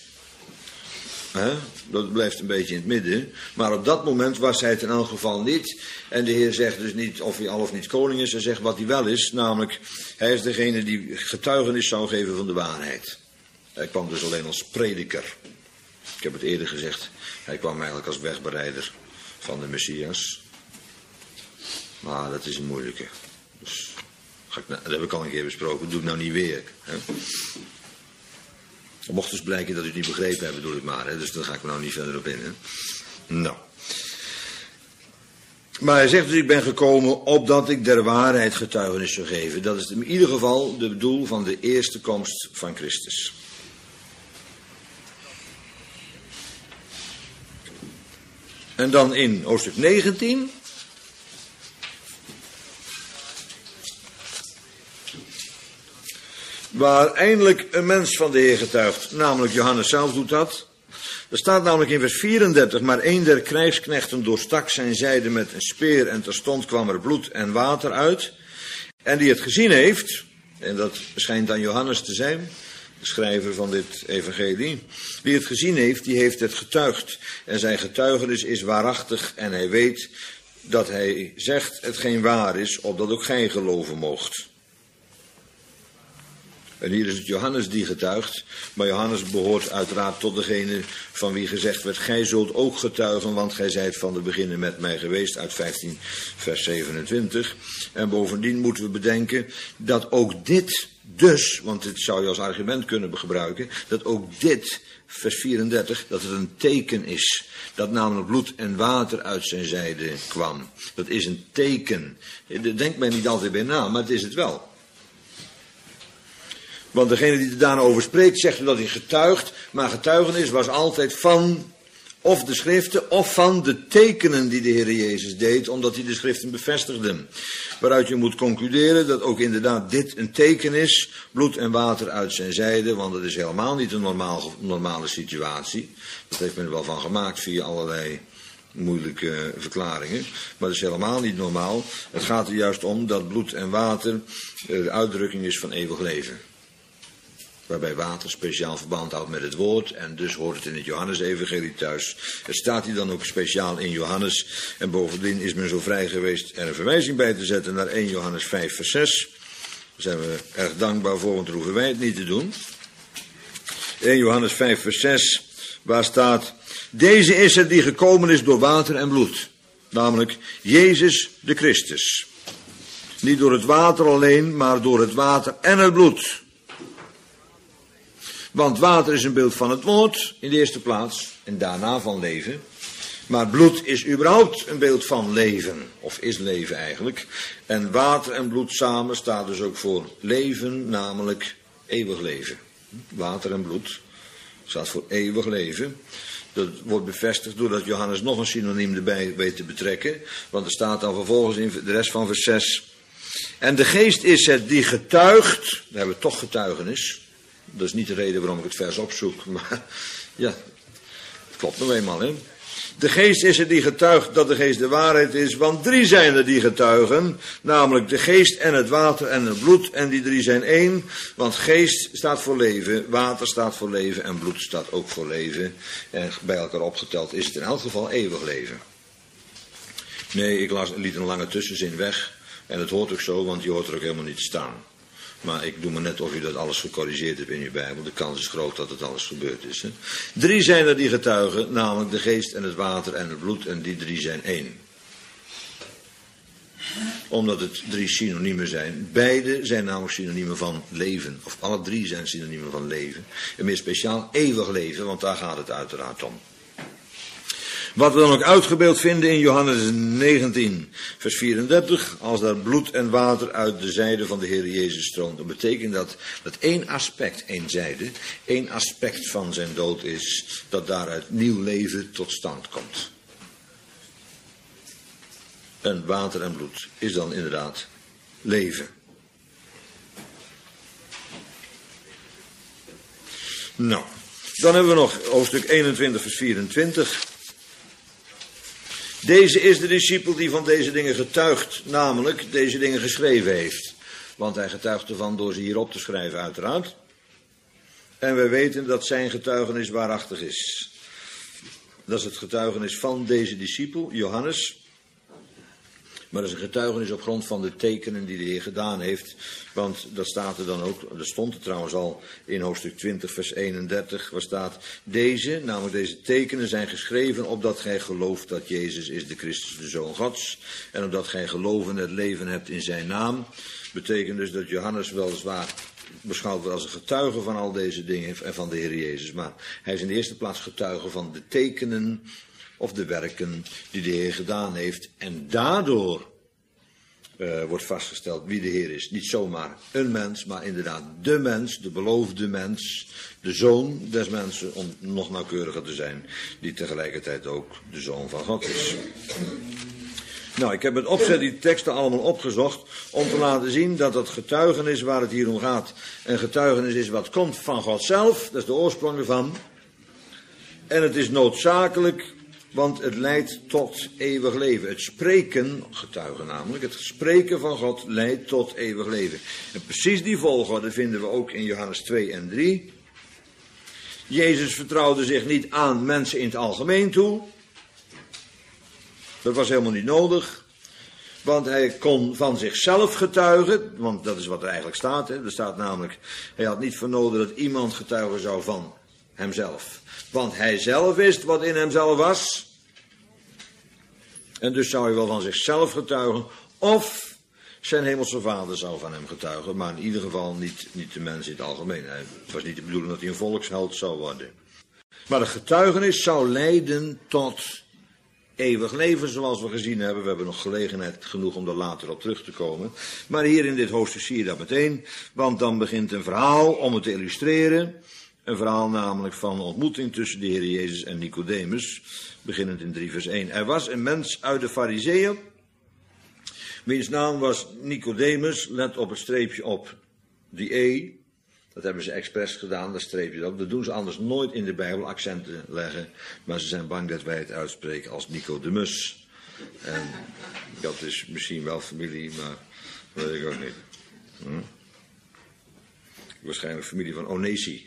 Dat blijft een beetje in het midden. Maar op dat moment was hij het in elk geval niet. En de Heer zegt dus niet of hij al of niet koning is. Hij zegt wat hij wel is. Namelijk, hij is degene die getuigenis zou geven van de waarheid. Hij kwam dus alleen als prediker. Ik heb het eerder gezegd. Hij kwam eigenlijk als wegbereider van de Messias. Maar dat is een moeilijke. Dus, dat heb ik al een keer besproken. Dat doe ik nou niet weer. Hè? Mocht dus blijken dat u het niet begrepen hebt, bedoel ik maar. Hè? Dus daar ga ik me nou niet verder op in. Hè? Nou. Maar hij zegt dus, ik ben gekomen opdat ik der waarheid getuigenis zou geven. Dat is in ieder geval de doel van de eerste komst van Christus. En dan in hoofdstuk 19. Waar eindelijk een mens van de Heer getuigt, namelijk Johannes zelf doet dat. Er staat namelijk in vers 34, maar een der krijgsknechten doorstak zijn zijde met een speer en terstond kwam er bloed en water uit. En die het gezien heeft, en dat schijnt aan Johannes te zijn, de schrijver van dit evangelie. Wie het gezien heeft, die heeft het getuigd. En zijn getuigenis is waarachtig en hij weet dat hij zegt hetgeen waar is, opdat ook gij geloven moogt. En hier is het Johannes die getuigt, maar Johannes behoort uiteraard tot degene van wie gezegd werd, gij zult ook getuigen, want gij zijt van de beginnen met mij geweest, uit 15 vers 27. En bovendien moeten we bedenken dat ook dit dus, want dit zou je als argument kunnen gebruiken, dat ook dit, vers 34, dat het een teken is, dat namelijk bloed en water uit zijn zijde kwam. Dat is een teken. Daar denkt men niet altijd bij na, maar het is het wel. Want degene die er daarna over spreekt, zegt dat hij getuigt, maar getuigenis was altijd van of de schriften of van de tekenen die de Heer Jezus deed, omdat hij de schriften bevestigde. Waaruit je moet concluderen dat ook inderdaad dit een teken is, bloed en water uit zijn zijde, want het is helemaal niet een normale situatie. Dat heeft men er wel van gemaakt via allerlei moeilijke verklaringen, maar dat is helemaal niet normaal. Het gaat er juist om dat bloed en water de uitdrukking is van eeuwig leven. Waarbij water speciaal verband houdt met het woord. En dus hoort het in het Johannes-evangelie thuis. Er staat hier dan ook speciaal in Johannes. En bovendien is men zo vrij geweest er een verwijzing bij te zetten naar 1 Johannes 5 vers 6. Daar zijn we erg dankbaar voor, want dan hoeven wij het niet te doen. 1 Johannes 5 vers 6, waar staat: deze is het die gekomen is door water en bloed. Namelijk Jezus de Christus. Niet door het water alleen, maar door het water en het bloed. Want water is een beeld van het woord, in de eerste plaats, en daarna van leven. Maar bloed is überhaupt een beeld van leven, of is leven eigenlijk. En water en bloed samen staat dus ook voor leven, namelijk eeuwig leven. Water en bloed staat voor eeuwig leven. Dat wordt bevestigd doordat Johannes nog een synoniem erbij weet te betrekken. Want er staat dan vervolgens in de rest van vers 6. En de geest is het die getuigt, daar hebben we toch getuigenis. Dat is niet de reden waarom ik het vers opzoek, maar ja, het klopt nou eenmaal, hè. De geest is het die getuigt dat de geest de waarheid is, want 3 zijn er die getuigen, namelijk de geest en het water en het bloed, en die 3 zijn 1, want geest staat voor leven, water staat voor leven en bloed staat ook voor leven. En bij elkaar opgeteld is het in elk geval eeuwig leven. Nee, ik liet een lange tussenzin weg, en het hoort ook zo, want je hoort er ook helemaal niet staan. Maar ik doe maar net of u dat alles gecorrigeerd hebt in uw Bijbel. De kans is groot dat het alles gebeurd is. Hè? 3 zijn er die getuigen, namelijk de geest en het water en het bloed. En die 3 zijn 1. Omdat het 3 synoniemen zijn. Beide zijn namelijk synoniemen van leven. Of alle 3 zijn synoniemen van leven. En meer speciaal eeuwig leven, want daar gaat het uiteraard om. Wat we dan ook uitgebeeld vinden in Johannes 19, vers 34, als daar bloed en water uit de zijde van de Heer Jezus stroomt, dan betekent dat één aspect, één aspect van zijn dood is, dat daaruit nieuw leven tot stand komt. En water en bloed is dan inderdaad leven. Nou, dan hebben we nog hoofdstuk 21, vers 24. Deze is de discipel die van deze dingen getuigt, namelijk deze dingen geschreven heeft. Want hij getuigt ervan door ze hier op te schrijven, uiteraard. En wij weten dat zijn getuigenis waarachtig is. Dat is het getuigenis van deze discipel, Johannes. Maar dat is een getuigenis op grond van de tekenen die de Heer gedaan heeft. Want dat staat er dan ook, dat stond er trouwens al in hoofdstuk 20 vers 31. Waar staat: deze, namelijk deze tekenen zijn geschreven opdat gij gelooft dat Jezus is de Christus, de Zoon Gods. En opdat gij geloven het leven hebt in zijn naam. Betekent dus dat Johannes weliswaar beschouwd wordt als een getuige van al deze dingen en van de Heer Jezus. Maar hij is in de eerste plaats getuige van de tekenen of de werken die de Heer gedaan heeft. En daardoor wordt vastgesteld wie de Heer is. Niet zomaar een mens, maar inderdaad de mens, de beloofde mens, de zoon des mensen, om nog nauwkeuriger te zijn, die tegelijkertijd ook de Zoon van God is. Nou, ik heb met opzet die teksten allemaal opgezocht om te laten zien dat het getuigenis waar het hier om gaat een getuigenis is wat komt van God zelf, dat is de oorsprong ervan. En het is noodzakelijk want het leidt tot eeuwig leven. Het spreken, getuigen namelijk, het spreken van God leidt tot eeuwig leven. En precies die volgorde vinden we ook in Johannes 2 en 3. Jezus vertrouwde zich niet aan mensen in het algemeen toe. Dat was helemaal niet nodig. Want hij kon van zichzelf getuigen, want dat is wat er eigenlijk staat. Hè? Er staat namelijk, hij had niet voor nodig dat iemand getuigen zou van hemzelf. Want hij zelf wist wat in hemzelf was. En dus zou hij wel van zichzelf getuigen. Of zijn hemelse vader zou van hem getuigen. Maar in ieder geval niet de mens in het algemeen. Het was niet de bedoeling dat hij een volksheld zou worden. Maar de getuigenis zou leiden tot eeuwig leven, zoals we gezien hebben. We hebben nog gelegenheid genoeg om er later op terug te komen. Maar hier in dit hoofdstuk zie je dat meteen. Want dan begint een verhaal om het te illustreren. Een verhaal namelijk van een ontmoeting tussen de Heer Jezus en Nicodemus. Beginnend in 3 vers 1. Er was een mens uit de Farizeeën, wiens naam was Nicodemus. Let op het streepje op die E. Dat hebben ze expres gedaan, dat streepje erop. Dat doen ze anders nooit in de Bijbel, accenten leggen. Maar ze zijn bang dat wij het uitspreken als Nicodemus. En dat is misschien wel familie, maar dat weet ik ook niet. Waarschijnlijk familie van Onesi.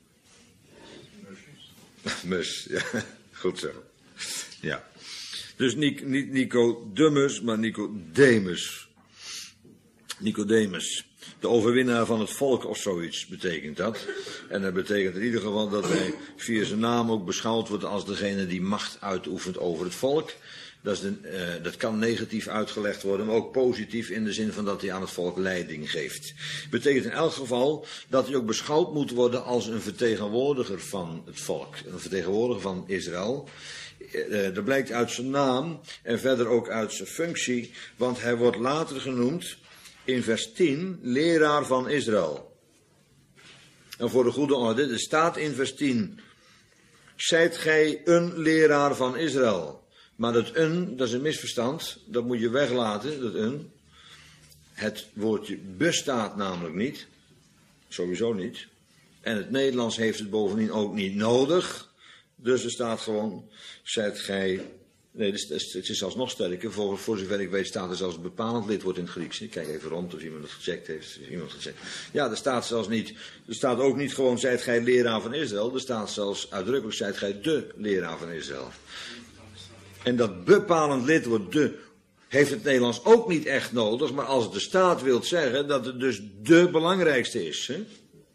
Mus, ja, goed zo. Ja. Dus niet Nicodemus, maar Nicodemus. Nicodemus. De overwinnaar van het volk of zoiets betekent dat. En dat betekent in ieder geval dat hij via zijn naam ook beschouwd wordt als degene die macht uitoefent over het volk. Dat kan negatief uitgelegd worden, maar ook positief in de zin van dat hij aan het volk leiding geeft. Betekent in elk geval dat hij ook beschouwd moet worden als een vertegenwoordiger van het volk. Een vertegenwoordiger van Israël. Dat blijkt uit zijn naam en verder ook uit zijn functie, want hij wordt later genoemd in vers 10, leraar van Israël. En voor de goede orde, er staat in vers 10, zijt gij een leraar van Israël. Maar dat is een misverstand, dat moet je weglaten, dat een. Het woordje bestaat namelijk niet, sowieso niet. En het Nederlands heeft het bovendien ook niet nodig. Dus er staat gewoon, zijt gij. Nee, het is zelfs nog sterker. Voor zover ik weet staat er zelfs een bepalend lidwoord in het Grieks. Ik kijk even rond of iemand het gecheckt heeft. Ja, er staat zelfs niet. Er staat ook niet gewoon, zijt gij leraar van Israël. Er staat zelfs uitdrukkelijk, zijt gij de leraar van Israël. En dat bepalend lidwoord de heeft het Nederlands ook niet echt nodig. Maar als het de staat wil zeggen dat het dus de belangrijkste is. Hè?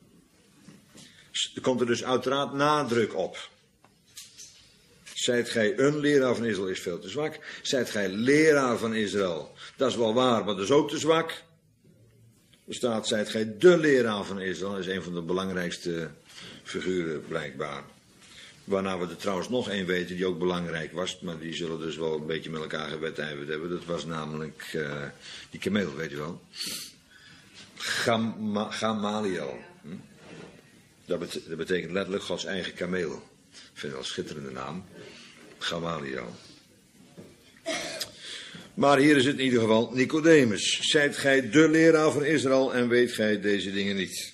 Er komt er dus uiteraard nadruk op. Zijt gij een leraar van Israël is veel te zwak. Zijt gij leraar van Israël. Dat is wel waar, maar dat is ook te zwak. Er staat, zijt gij de leraar van Israël. Dat is een van de belangrijkste figuren blijkbaar. Waarna we er trouwens nog één weten die ook belangrijk was. Maar die zullen dus wel een beetje met elkaar gewetijverd hebben. Dat was namelijk die kameel, weet u wel. Gamaliel. Dat betekent letterlijk Gods eigen kameel. Ik vind het wel een schitterende naam. Gamaliel. Maar hier is het in ieder geval Nicodemus. Zijt gij de leraar van Israël en weet gij deze dingen niet?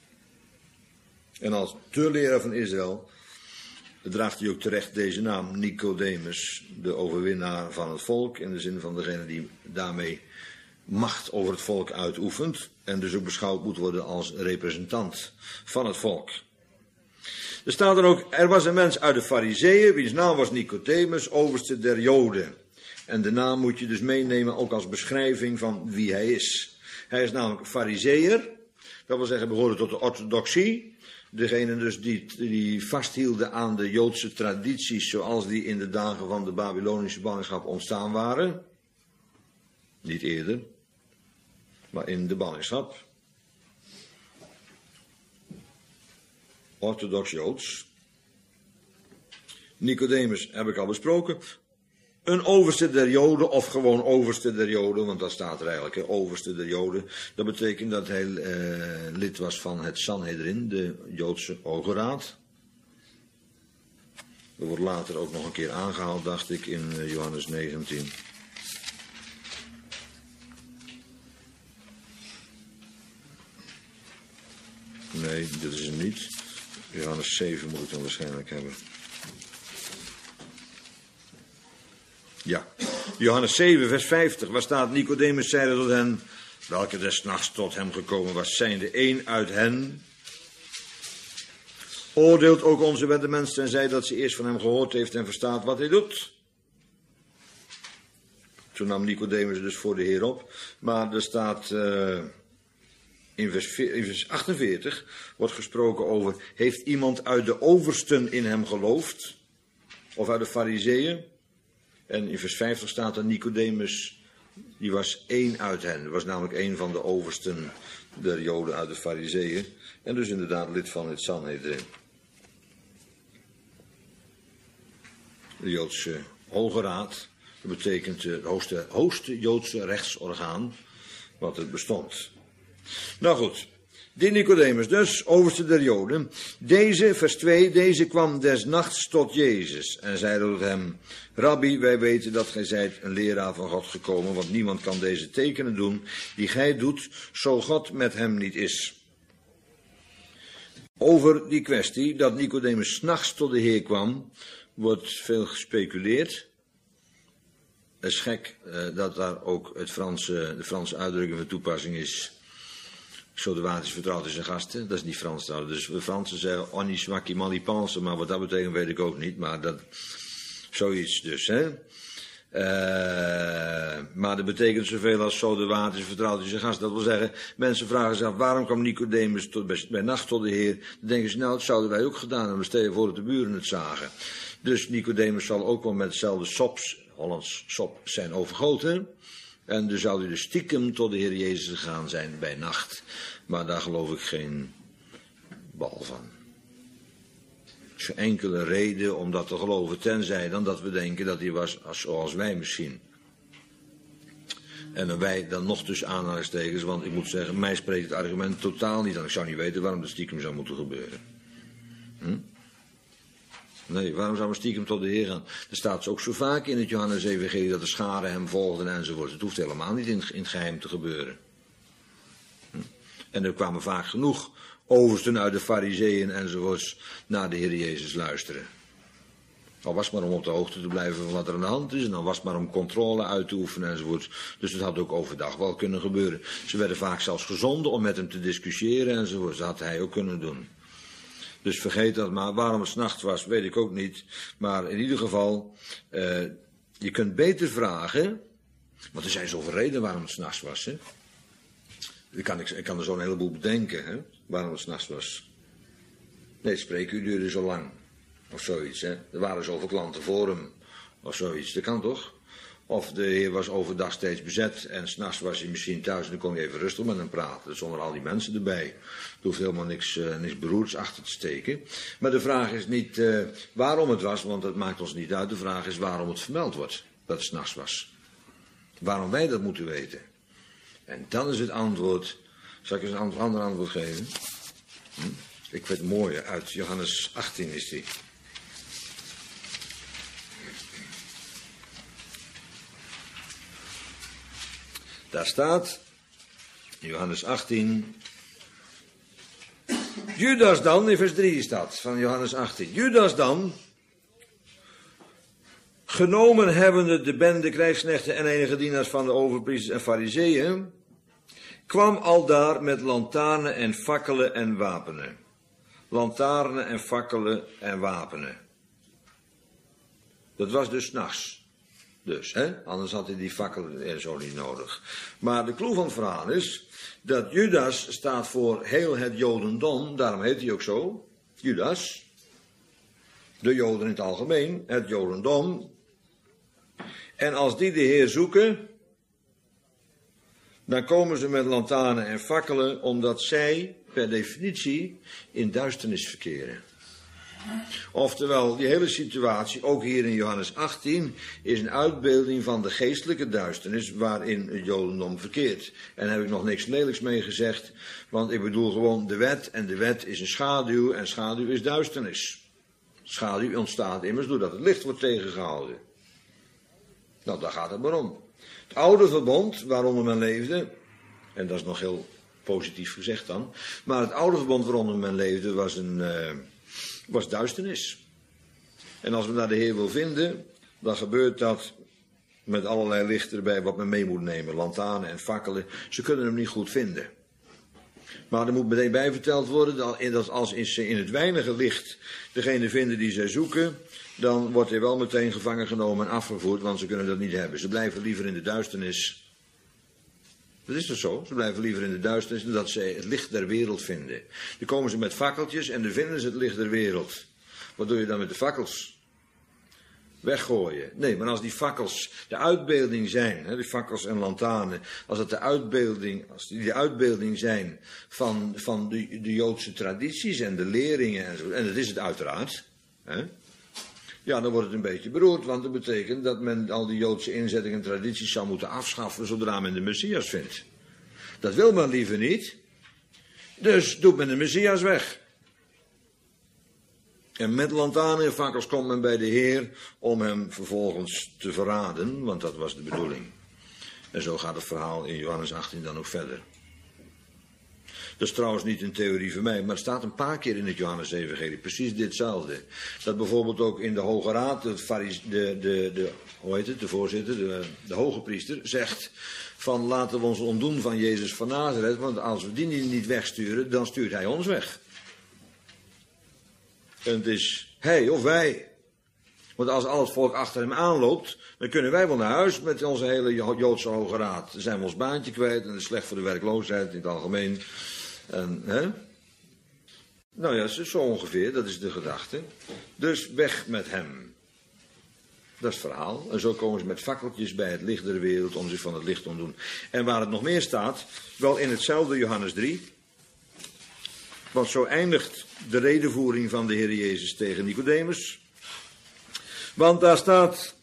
En als de leraar van Israël draagt hij ook terecht deze naam, Nicodemus, de overwinnaar van het volk, in de zin van degene die daarmee macht over het volk uitoefent en dus ook beschouwd moet worden als representant van het volk. Er staat er ook, er was een mens uit de Farizeeën, wiens naam was Nicodemus, overste der Joden. En de naam moet je dus meenemen ook als beschrijving van wie hij is. Hij is namelijk Farizeeër, dat wil zeggen behoorde tot de orthodoxie. Degene dus die vasthielden aan de Joodse tradities zoals die in de dagen van de Babylonische ballingschap ontstaan waren. Niet eerder, maar in de ballingschap. Orthodox Joods. Nicodemus heb ik al besproken. Een overste der Joden, of gewoon overste der Joden, want dat staat er eigenlijk, hè, overste der Joden. Dat betekent dat hij lid was van het Sanhedrin, de Joodse Hoge Raad. Dat wordt later ook nog een keer aangehaald, dacht ik, in Johannes 19. Nee, dit is hem niet. Johannes 7 moet ik dan waarschijnlijk hebben. Ja, Johannes 7, vers 50, waar staat: Nicodemus zeide tot hen, welke des nachts tot hem gekomen was, zijnde één uit hen. Oordeelt ook onze wet de mens tenzij dat ze eerst van hem gehoord heeft en verstaat wat hij doet. Toen nam Nicodemus dus voor de Heer op, maar er staat in vers 48 wordt gesproken over, heeft iemand uit de oversten in hem geloofd? Of uit de farizeeën? En in vers 50 staat er Nicodemus, die was één uit hen. Dat was namelijk één van de oversten der Joden uit de farizeeën. En dus inderdaad lid van het Sanhedrin. De Joodse Hoge Raad, dat betekent het hoogste Joodse rechtsorgaan wat er bestond. Nou goed, die Nicodemus dus, overste der Joden, deze, vers 2, deze kwam des nachts tot Jezus en zeide tot hem, Rabbi, wij weten dat gij zijt een leraar van God gekomen, want niemand kan deze tekenen doen die gij doet, zo God met hem niet is. Over die kwestie dat Nicodemus 's nachts tot de Heer kwam, wordt veel gespeculeerd. Het is gek dat daar ook de Franse uitdrukking van toepassing is. Zo de water is vertrouwd in zijn gasten. Dat is niet Frans trouwens. Dus de Fransen zeggen on y soit qui mal y pense, maar wat dat betekent weet ik ook niet. Maar dat, zoiets dus, hè. Maar dat betekent zoveel als zo de water is vertrouwd in zijn gasten. Dat wil zeggen, mensen vragen zich af, waarom kwam Nicodemus bij nacht tot de Heer? Dan denken ze, nou, dat zouden wij ook gedaan hebben. Stel je voor dat de buren het zagen. Dus Nicodemus zal ook wel met hetzelfde Hollands sop zijn overgoten. En dus zou hij dus stiekem tot de Heer Jezus gegaan zijn bij nacht. Maar daar geloof ik geen bal van. Geen enkele reden om dat te geloven, tenzij dan dat we denken dat hij was zoals wij misschien. En wij dan nog tussen aanhalingstekens, want ik moet zeggen, mij spreekt het argument totaal niet aan. Ik zou niet weten waarom dat stiekem zou moeten gebeuren. Nee, waarom zou we stiekem tot de Heer gaan? Er staat ook zo vaak in het Johannes-evangelie dat de scharen hem volgden enzovoort. Het hoeft helemaal niet in het geheim te gebeuren. En er kwamen vaak genoeg oversten uit de farizeeën enzovoorts naar de Heer Jezus luisteren. Al was maar om op de hoogte te blijven van wat er aan de hand is. En dan was maar om controle uit te oefenen enzovoort. Dus het had ook overdag wel kunnen gebeuren. Ze werden vaak zelfs gezonden om met hem te discussiëren enzovoort. Dat had hij ook kunnen doen. Dus vergeet dat maar. Waarom het 's nachts was, weet ik ook niet. Maar in ieder geval, je kunt beter vragen. Want er zijn zoveel redenen waarom het 's nachts was. Hè? Ik kan er zo'n heleboel bedenken, hè? Waarom het 's nachts was. Nee, het spreekuur duurde zo lang. Of zoiets, hè. Er waren zoveel klanten voor hem. Of zoiets, dat kan toch? Of de Heer was overdag steeds bezet en 's nachts was hij misschien thuis en dan kon je even rustig met hem praten. Zonder al die mensen erbij. Er hoeft helemaal niks beroerds achter te steken. Maar de vraag is niet waarom het was, want dat maakt ons niet uit. De vraag is waarom het vermeld wordt dat het 's nachts was. Waarom wij dat moeten weten. En dan is het antwoord. Zal ik eens een ander antwoord geven? Ik vind het mooie. Uit Johannes 18 is die. Daar staat, Johannes 18, Judas dan, in vers 3 staat van Johannes 18. Judas dan, genomen hebbende de bende krijgsknechten en enige dienaars van de overpriesters en farizeeën, kwam aldaar met lantaarnen en fakkelen en wapenen. Lantaarnen en fakkelen en wapenen. Dat was dus 's nachts. Dus, hè? Anders had hij die fakkel zo niet nodig. Maar de clue van het verhaal is dat Judas staat voor heel het Jodendom, daarom heet hij ook zo, Judas. De Joden in het algemeen, het Jodendom. En als die de Heer zoeken, dan komen ze met lantaarnen en fakkelen, omdat zij per definitie in duisternis verkeren. Oftewel, die hele situatie, ook hier in Johannes 18, is een uitbeelding van de geestelijke duisternis waarin het Jodendom verkeert. En daar heb ik nog niks lelijks mee gezegd, want ik bedoel gewoon de wet, en de wet is een schaduw, en schaduw is duisternis. Schaduw ontstaat immers doordat het licht wordt tegengehouden. Nou, daar gaat het maar om. Het oude verbond, waaronder men leefde, en dat is nog heel positief gezegd dan, maar het oude verbond waaronder men leefde was duisternis. En als we naar de Heer wil vinden, dan gebeurt dat Met allerlei lichten erbij wat men mee moet nemen. Lantaarnen en fakkelen. Ze kunnen hem niet goed vinden. Maar er moet meteen bij verteld worden dat als ze in het weinige licht degene vinden die zij zoeken, dan wordt hij wel meteen gevangen genomen en afgevoerd, want ze kunnen dat niet hebben. Ze blijven liever in de duisternis. Dat is toch zo? Ze blijven liever in de duisternis dan dat zij het licht der wereld vinden. Dan komen ze met fakkeltjes en dan vinden ze het licht der wereld. Wat doe je dan met de fakkels? Weggooien. Nee, maar als die fakkels de uitbeelding zijn, hè, die fakkels en lantaarnen, als die de uitbeelding zijn van de Joodse tradities en de leringen en zo, en dat is het uiteraard, hè, ja, dan wordt het een beetje beroerd, want dat betekent dat men al die Joodse inzettingen en tradities zou moeten afschaffen zodra men de Messias vindt. Dat wil men liever niet, dus doet men de Messias weg. En met lantaarnen en fakkels komt men bij de Heer om hem vervolgens te verraden, want dat was de bedoeling. En zo gaat het verhaal in Johannes 18 dan ook verder. Dat is trouwens niet een theorie van mij, maar het staat een paar keer in het Johannes-evangelie precies ditzelfde. Dat bijvoorbeeld ook in de Hoge Raad, de voorzitter, de hoge priester, zegt van laten we ons ontdoen van Jezus van Nazareth, want als we die niet wegsturen, dan stuurt hij ons weg. En het is hij of wij. Want als al het volk achter hem aanloopt, dan kunnen wij wel naar huis met onze hele Joodse Hoge Raad. Dan zijn we ons baantje kwijt en dat is slecht voor de werkloosheid in het algemeen. En, hè? Nou ja, zo ongeveer, dat is de gedachte. Dus weg met hem. Dat is het verhaal. En zo komen ze met fakkeltjes bij het licht der wereld om zich van het licht te ontdoen. En waar het nog meer staat, wel in hetzelfde Johannes 3... Want zo eindigt de redevoering van de Heer Jezus tegen Nicodemus. Want daar staat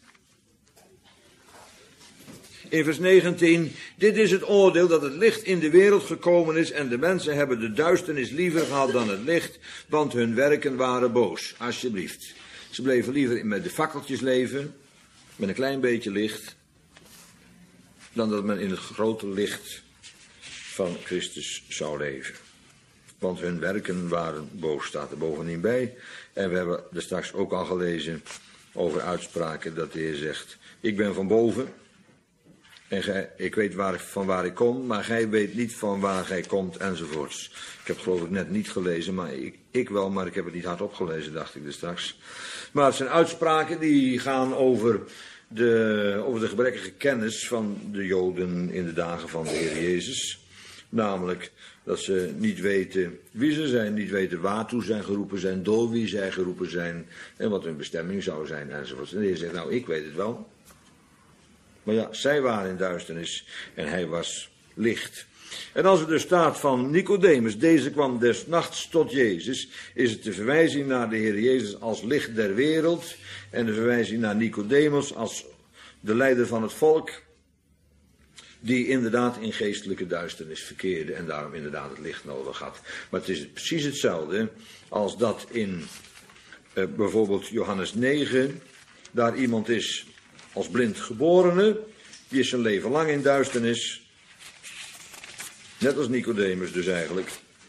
in vers 19, dit is het oordeel dat het licht in de wereld gekomen is en de mensen hebben de duisternis liever gehad dan het licht, want hun werken waren boos. Alsjeblieft. Ze bleven liever met de fakkeltjes leven, met een klein beetje licht, dan dat men in het grote licht van Christus zou leven. Want hun werken waren boos, staat er bovendien bij. En we hebben er straks ook al gelezen over uitspraken dat de Heer zegt, ik ben van boven en ik weet van waar ik kom, maar gij weet niet van waar gij komt enzovoorts. Ik heb het geloof ik net niet gelezen, maar ik wel, maar ik heb het niet hardop gelezen, dacht ik er straks. Maar het zijn uitspraken die gaan over de gebrekkige kennis van de Joden in de dagen van de Heer Jezus. Namelijk dat ze niet weten wie ze zijn, niet weten waartoe zij geroepen zijn, door wie zij geroepen zijn en wat hun bestemming zou zijn enzovoort. En de Heer zegt, nou ik weet het wel. Maar ja, zij waren in duisternis en hij was licht. En als er dus staat van Nicodemus, deze kwam des nachts tot Jezus, is het de verwijzing naar de Heer Jezus als licht der wereld en de verwijzing naar Nicodemus als de leider van het volk, die inderdaad in geestelijke duisternis verkeerde en daarom inderdaad het licht nodig had. Maar het is precies hetzelfde als dat in bijvoorbeeld Johannes 9, daar iemand is als blind geborene, die is zijn leven lang in duisternis, net als Nicodemus dus eigenlijk.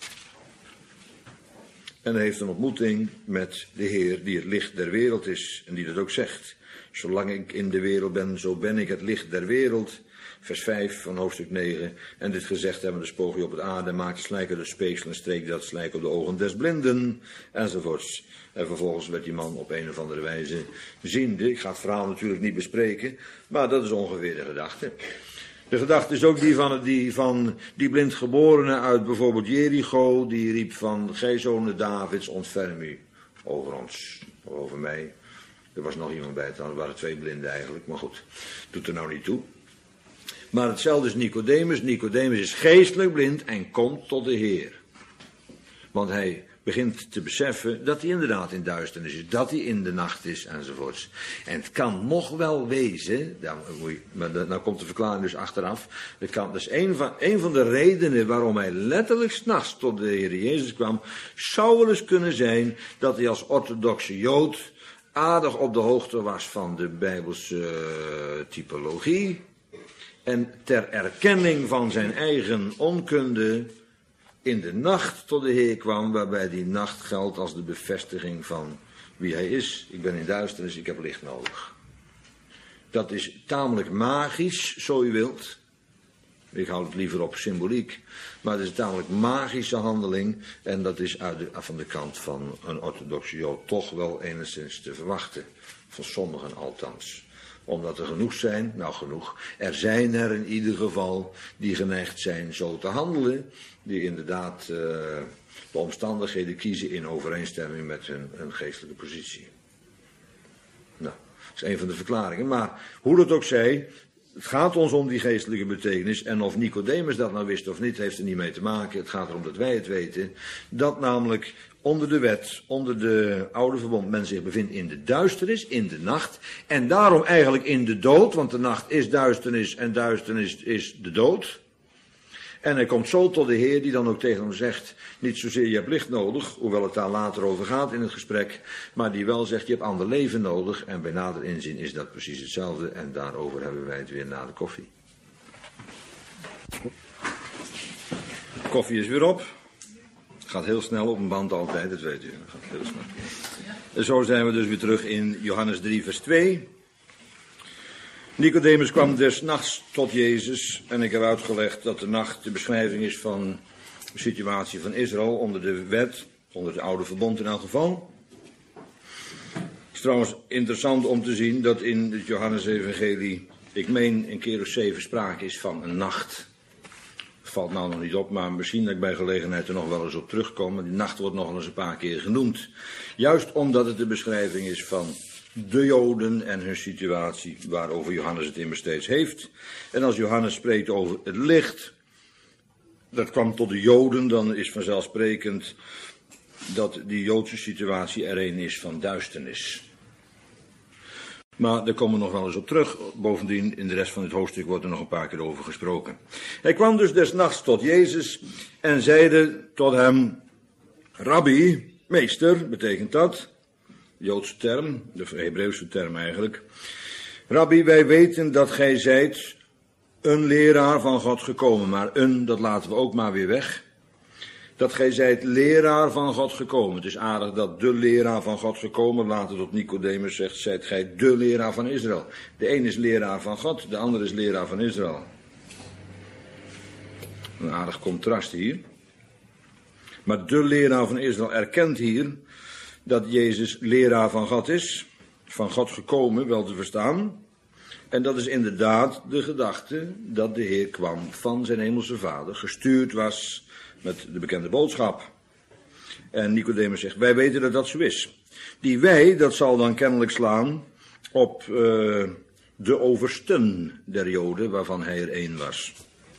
En hij heeft een ontmoeting met de Heer die het licht der wereld is en die dat ook zegt. Zolang ik in de wereld ben, zo ben ik het licht der wereld. Vers 5 van hoofdstuk 9. En dit gezegd hebben, de spoog je op het aarde, maakte slijker de speeksel en streek dat slijk op de ogen des blinden, enzovoorts. En vervolgens werd die man op een of andere wijze ziende. Ik ga het verhaal natuurlijk niet bespreken, maar dat is ongeveer de gedachte. De gedachte is ook die van die blindgeborene uit bijvoorbeeld Jericho, die riep van, gij zonen Davids, ontferm u over ons, over mij. Er was nog iemand bij het, er waren 2 blinden eigenlijk, maar goed, doet er nou niet toe. Maar hetzelfde is Nicodemus. Nicodemus is geestelijk blind en komt tot de Heer. Want hij begint te beseffen dat hij inderdaad in duisternis is, dat hij in de nacht is enzovoorts. En het kan nog wel wezen, maar dan komt de verklaring dus achteraf. Dat is een van de redenen waarom hij letterlijk 's nachts tot de Heer Jezus kwam, zou wel eens kunnen zijn dat hij als orthodoxe Jood aardig op de hoogte was van de Bijbelse typologie. En ter erkenning van zijn eigen onkunde in de nacht tot de Heer kwam, waarbij die nacht geldt als de bevestiging van wie hij is. Ik ben in duisternis, ik heb licht nodig. Dat is tamelijk magisch, zo u wilt. Ik hou het liever op symboliek. Maar het is een tamelijk magische handeling. En dat is van de kant van een orthodoxe Jood toch wel enigszins te verwachten. Van sommigen althans. Omdat er genoeg zijn, nou genoeg. Er zijn er in ieder geval die geneigd zijn zo te handelen. Die inderdaad de omstandigheden kiezen in overeenstemming met hun geestelijke positie. Nou, dat is een van de verklaringen. Maar hoe dat ook zij, het gaat ons om die geestelijke betekenis. En of Nicodemus dat nou wist of niet, heeft er niet mee te maken. Het gaat erom dat wij het weten. Dat namelijk onder de wet, onder de oude verbond, men zich bevindt in de duisternis, in de nacht. En daarom eigenlijk in de dood, want de nacht is duisternis en duisternis is de dood. En hij komt zo tot de Heer die dan ook tegen hem zegt, niet zozeer je hebt licht nodig, hoewel het daar later over gaat in het gesprek, maar die wel zegt je hebt ander leven nodig. En bij nader inzien is dat precies hetzelfde en daarover hebben wij het weer na de koffie. De koffie is weer op. Het gaat heel snel op een band altijd, dat weet u. Het gaat heel snel. En zo zijn we dus weer terug in Johannes 3 vers 2. Nicodemus kwam des nachts tot Jezus en ik heb uitgelegd dat de nacht de beschrijving is van de situatie van Israël onder de wet, onder het oude verbond in elk geval. Het is trouwens interessant om te zien dat in het Johannes-evangelie, ik meen een keer of 7 sprake is van een nacht. Valt nou nog niet op, maar misschien dat ik bij gelegenheid er nog wel eens op terugkom. Die nacht wordt nog eens een paar keer genoemd. Juist omdat het de beschrijving is van de Joden en hun situatie, waarover Johannes het immers steeds heeft. En als Johannes spreekt over het licht, dat kwam tot de Joden, dan is vanzelfsprekend dat die Joodse situatie er een is van duisternis. Maar daar komen we nog wel eens op terug. Bovendien, in de rest van het hoofdstuk wordt er nog een paar keer over gesproken. Hij kwam dus des nachts tot Jezus en zeide tot hem, Rabbi, meester, betekent dat. Joodse term, de Hebreeuwse term eigenlijk. Rabbi, wij weten dat gij zijt een leraar van God gekomen. Maar dat laten we ook maar weer weg. Dat gij zijt leraar van God gekomen. Het is aardig dat de leraar van God gekomen, later tot Nicodemus zegt, zijt gij de leraar van Israël. De een is leraar van God, de ander is leraar van Israël. Een aardig contrast hier. Maar de leraar van Israël erkent hier dat Jezus leraar van God is, van God gekomen, wel te verstaan. En dat is inderdaad de gedachte dat de Heer kwam van zijn hemelse Vader, gestuurd was met de bekende boodschap. En Nicodemus zegt, wij weten dat dat zo is. Die wij, dat zal dan kennelijk slaan op de oversten der Joden, waarvan hij er één was.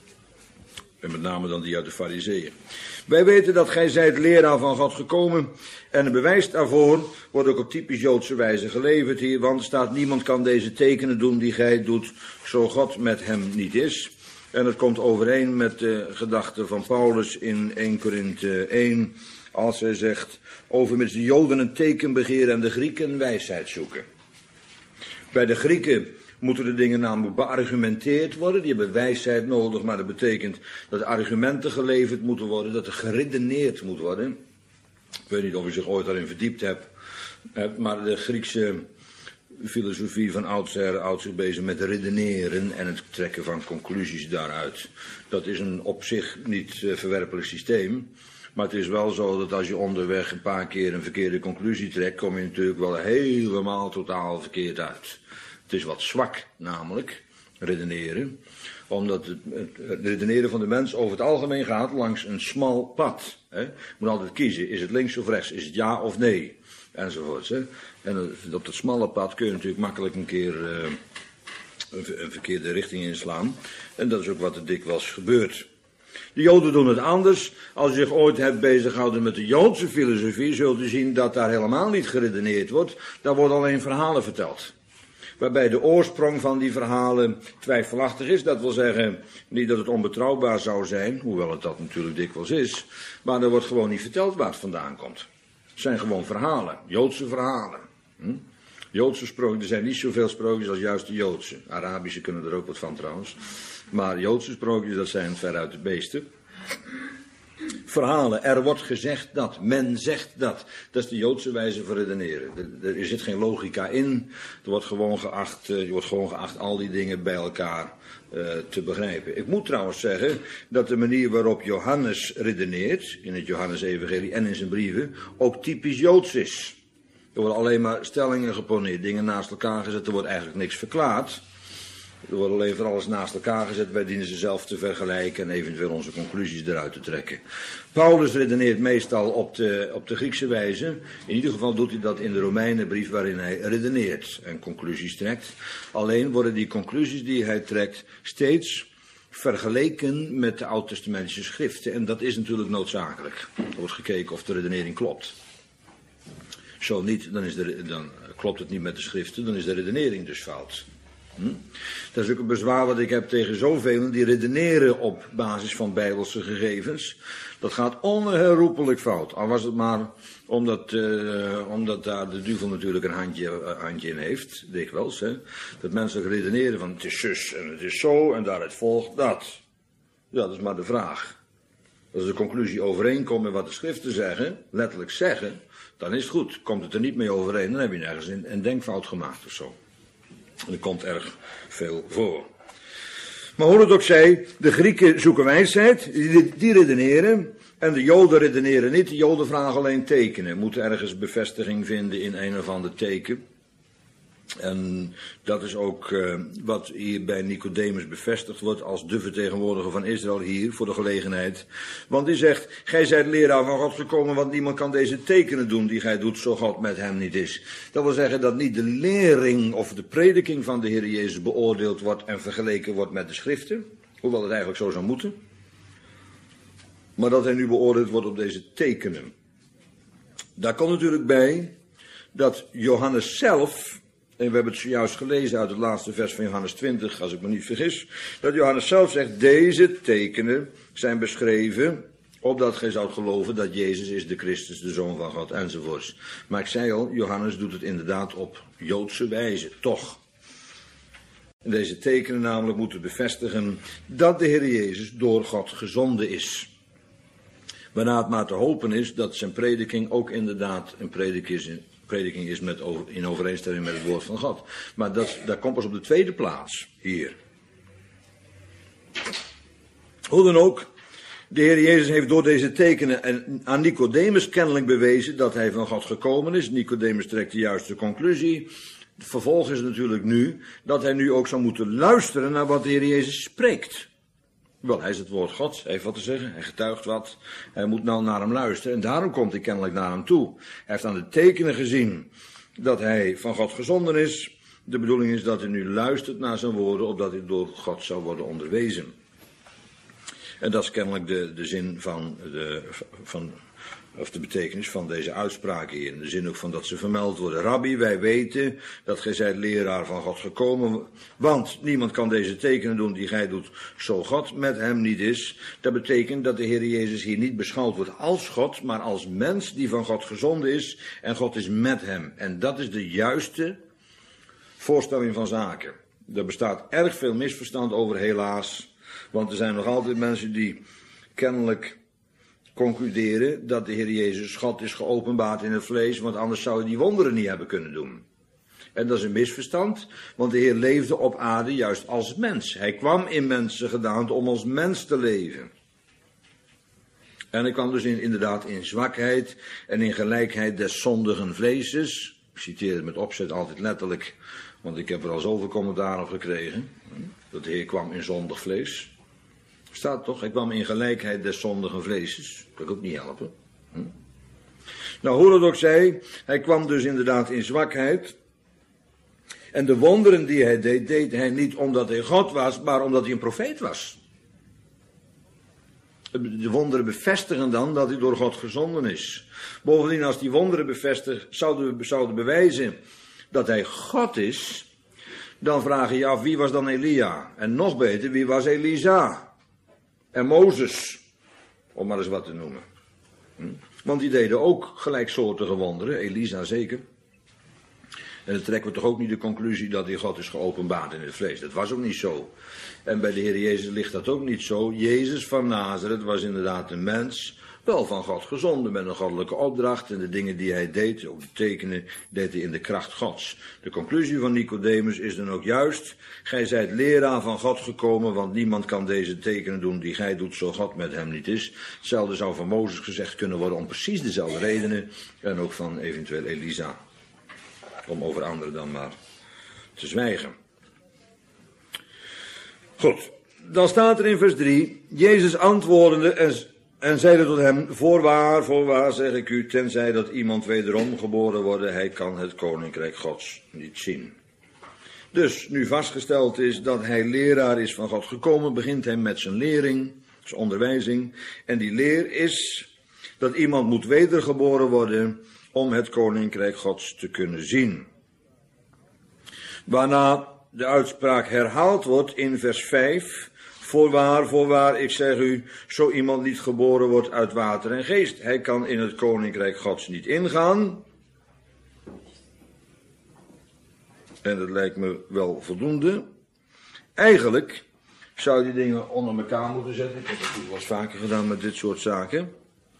En met name dan die uit de Farizeeën. Wij weten dat gij zijt leraar van God gekomen. En een bewijs daarvoor wordt ook op typisch Joodse wijze geleverd hier. Want er staat, niemand kan deze tekenen doen die gij doet, zo God met hem niet is. En dat komt overeen met de gedachte van Paulus in 1 Korinthe 1. Als hij zegt, overmits de Joden een teken begeren en de Grieken wijsheid zoeken. Bij de Grieken moeten de dingen namelijk beargumenteerd worden. Die hebben wijsheid nodig, maar dat betekent dat de argumenten geleverd moeten worden, dat er geredeneerd moet worden. Ik weet niet of u zich ooit daarin verdiept hebt, maar de Griekse filosofie van oudsher houdt zich bezig met redeneren en het trekken van conclusies daaruit. Dat is een op zich niet verwerpelijk systeem. Maar het is wel zo dat als je onderweg een paar keer een verkeerde conclusie trekt, kom je natuurlijk wel helemaal totaal verkeerd uit. Het is wat zwak, namelijk, redeneren. Omdat het redeneren van de mens over het algemeen gaat langs een smal pad. Hè. Je moet altijd kiezen, is het links of rechts, is het ja of nee, enzovoorts. Hè. En op dat smalle pad kun je natuurlijk makkelijk een keer een verkeerde richting inslaan. En dat is ook wat er dikwijls gebeurt. De Joden doen het anders. Als u zich ooit hebt bezighouden met de Joodse filosofie, zult u zien dat daar helemaal niet geredeneerd wordt. Daar worden alleen verhalen verteld. Waarbij de oorsprong van die verhalen twijfelachtig is. Dat wil zeggen, niet dat het onbetrouwbaar zou zijn, hoewel het dat natuurlijk dikwijls is. Maar er wordt gewoon niet verteld waar het vandaan komt. Het zijn gewoon verhalen, Joodse verhalen. Joodse sprookjes, er zijn niet zoveel sprookjes als juist de Joodse. Arabische kunnen er ook wat van trouwens. Maar Joodse sprookjes, dat zijn veruit de beesten. verhalen. Er wordt gezegd dat, men zegt dat. Dat is de Joodse wijze van redeneren. Er zit geen logica in. Er wordt gewoon geacht al die dingen bij elkaar te begrijpen. Ik moet trouwens zeggen dat de manier waarop Johannes redeneert, in het Johannes-evangelie en in zijn brieven, ook typisch Joods is. Er worden alleen maar stellingen geponeerd, dingen naast elkaar gezet, er wordt eigenlijk niks verklaard. Er wordt alleen voor alles naast elkaar gezet, wij dienen ze zelf te vergelijken en eventueel onze conclusies eruit te trekken. Paulus redeneert meestal op de Griekse wijze. In ieder geval doet hij dat in de Romeinenbrief waarin hij redeneert en conclusies trekt. Alleen worden die conclusies die hij trekt steeds vergeleken met de oud-testamentische schriften. En dat is natuurlijk noodzakelijk. Er wordt gekeken of de redenering klopt. Zo niet, dan klopt het niet met de schriften, dan is de redenering dus fout. Dat is ook een bezwaar wat ik heb tegen zoveel die redeneren op basis van bijbelse gegevens. Dat gaat onherroepelijk fout. Al was het maar omdat daar de duivel natuurlijk een handje in heeft, dikwijls. Hè? Dat mensen redeneren van het is zus en het is zo en daaruit volgt dat. Ja, dat is maar de vraag. Als de conclusie overeenkomt met wat de schriften zeggen, letterlijk zeggen, dan is het goed. Komt het er niet mee overeen, dan heb je nergens een denkfout gemaakt of zo. En dat komt erg veel voor. Maar hoe het ook zij, de Grieken zoeken wijsheid, die redeneren. En de Joden redeneren niet, de Joden vragen alleen tekenen. Moeten ergens bevestiging vinden in een of ander teken. En dat is ook wat hier bij Nicodemus bevestigd wordt als de vertegenwoordiger van Israël hier voor de gelegenheid. Want die zegt, gij zijt leraar van God gekomen, want niemand kan deze tekenen doen die gij doet, zo God met hem niet is. Dat wil zeggen dat niet de lering of de prediking van de Heer Jezus beoordeeld wordt en vergeleken wordt met de schriften, hoewel het eigenlijk zo zou moeten. Maar dat hij nu beoordeeld wordt op deze tekenen. Daar komt natuurlijk bij dat Johannes zelf, en we hebben het zojuist gelezen uit het laatste vers van Johannes 20, als ik me niet vergis, dat Johannes zelf zegt, deze tekenen zijn beschreven, opdat gij zoudt geloven dat Jezus is de Christus, de Zoon van God, enzovoorts. Maar ik zei al, Johannes doet het inderdaad op Joodse wijze, toch. En deze tekenen namelijk moeten bevestigen dat de Heer Jezus door God gezonden is. Waarna het maar te hopen is dat zijn prediking ook inderdaad een prediking is in overeenstemming met het woord van God. Maar dat komt pas op de tweede plaats, hier. Hoe dan ook, de Heer Jezus heeft door deze tekenen aan Nicodemus kennelijk bewezen dat hij van God gekomen is. Nicodemus trekt de juiste conclusie. Het vervolg is natuurlijk nu dat hij nu ook zou moeten luisteren naar wat de Heer Jezus spreekt. Wel, hij is het woord Gods, hij heeft wat te zeggen, hij getuigt wat. Hij moet nou naar hem luisteren en daarom komt hij kennelijk naar hem toe. Hij heeft aan de tekenen gezien dat hij van God gezonden is. De bedoeling is dat hij nu luistert naar zijn woorden, opdat hij door God zou worden onderwezen. En dat is kennelijk de zin of de betekenis van deze uitspraken hier. In de zin ook van dat ze vermeld worden. Rabbi, wij weten dat gij zijt leraar van God gekomen, want niemand kan deze tekenen doen die gij doet, zo God met hem niet is. Dat betekent dat de Heer Jezus hier niet beschouwd wordt als God, maar als mens die van God gezonden is en God is met hem. En dat is de juiste voorstelling van zaken. Er bestaat erg veel misverstand over, helaas, want er zijn nog altijd mensen die kennelijk concluderen dat de Heer Jezus God is geopenbaard in het vlees, want anders zou hij die wonderen niet hebben kunnen doen. En dat is een misverstand, want de Heer leefde op aarde juist als mens. Hij kwam in mensengedaante om als mens te leven. En hij kwam dus inderdaad in zwakheid en in gelijkheid des zondigen vleeses. Ik citeer het met opzet altijd letterlijk, want ik heb er al zoveel commentaar op gekregen. Dat de Heer kwam in zondig vlees. Staat toch, hij kwam in gelijkheid des zondigen vleeses. Dat kan ook niet helpen. Nou, hoe dat ook zij, hij kwam dus inderdaad in zwakheid. En de wonderen die hij deed, deed hij niet omdat hij God was, maar omdat hij een profeet was. De wonderen bevestigen dan dat hij door God gezonden is. Bovendien, als die wonderen bevestigen, zouden bewijzen dat hij God is, dan vraag je je af, wie was dan Elia? En nog beter, wie was Elisa? En Mozes, om maar eens wat te noemen. Want die deden ook gelijksoortige wonderen, Elisa zeker. En dan trekken we toch ook niet de conclusie dat die God is geopenbaard in het vlees. Dat was ook niet zo. En bij de Heer Jezus ligt dat ook niet zo. Jezus van Nazareth was inderdaad een mens, Wel van God gezonden, met een goddelijke opdracht en de dingen die hij deed, ook de tekenen, deed hij in de kracht Gods. De conclusie van Nicodemus is dan ook juist, gij zijt leraar van God gekomen, want niemand kan deze tekenen doen die gij doet, zo God met hem niet is. Hetzelfde zou van Mozes gezegd kunnen worden om precies dezelfde redenen, en ook van eventueel Elisa, om over anderen dan maar te zwijgen. Goed, dan staat er in vers 3, Jezus antwoordende en zeide tot hem, voorwaar, zeg ik u, tenzij dat iemand wederom geboren worden, hij kan het koninkrijk Gods niet zien. Dus, nu vastgesteld is dat hij leraar is van God gekomen, begint hij met zijn lering, zijn onderwijzing. En die leer is dat iemand moet wedergeboren worden om het koninkrijk Gods te kunnen zien. Waarna de uitspraak herhaald wordt in vers 5. Voorwaar, ik zeg u, zo iemand niet geboren wordt uit water en geest, hij kan in het koninkrijk Gods niet ingaan. En dat lijkt me wel voldoende. Eigenlijk zou je die dingen onder elkaar moeten zetten. Ik heb dat wel eens vaker gedaan met dit soort zaken.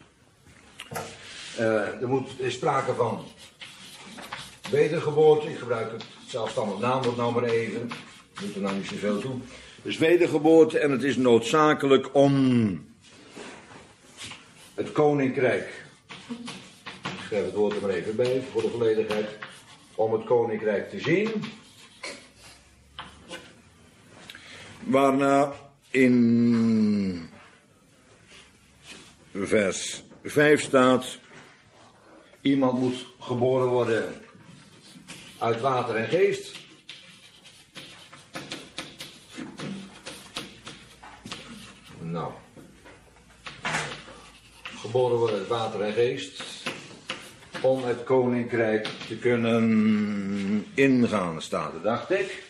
Er is sprake van wedergeboorte. Ik gebruik het zelfstandig naamwoord nou maar even. Doet er nou niet zoveel toe. Dus wedergeboorte en het is noodzakelijk om het koninkrijk. Ik schrijf het woord er maar even bij voor de volledigheid. Om het koninkrijk te zien. Waarna in vers 5 staat, iemand moet geboren worden uit water en geest. Nou, geboren worden uit water en geest, om het koninkrijk te kunnen ingaan, staat er, dacht ik.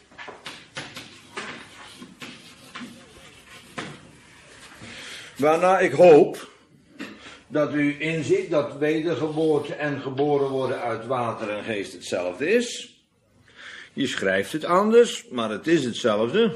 Waarna ik hoop dat u inziet dat wedergeboorte en geboren worden uit water en geest hetzelfde is. Je schrijft het anders, maar het is hetzelfde.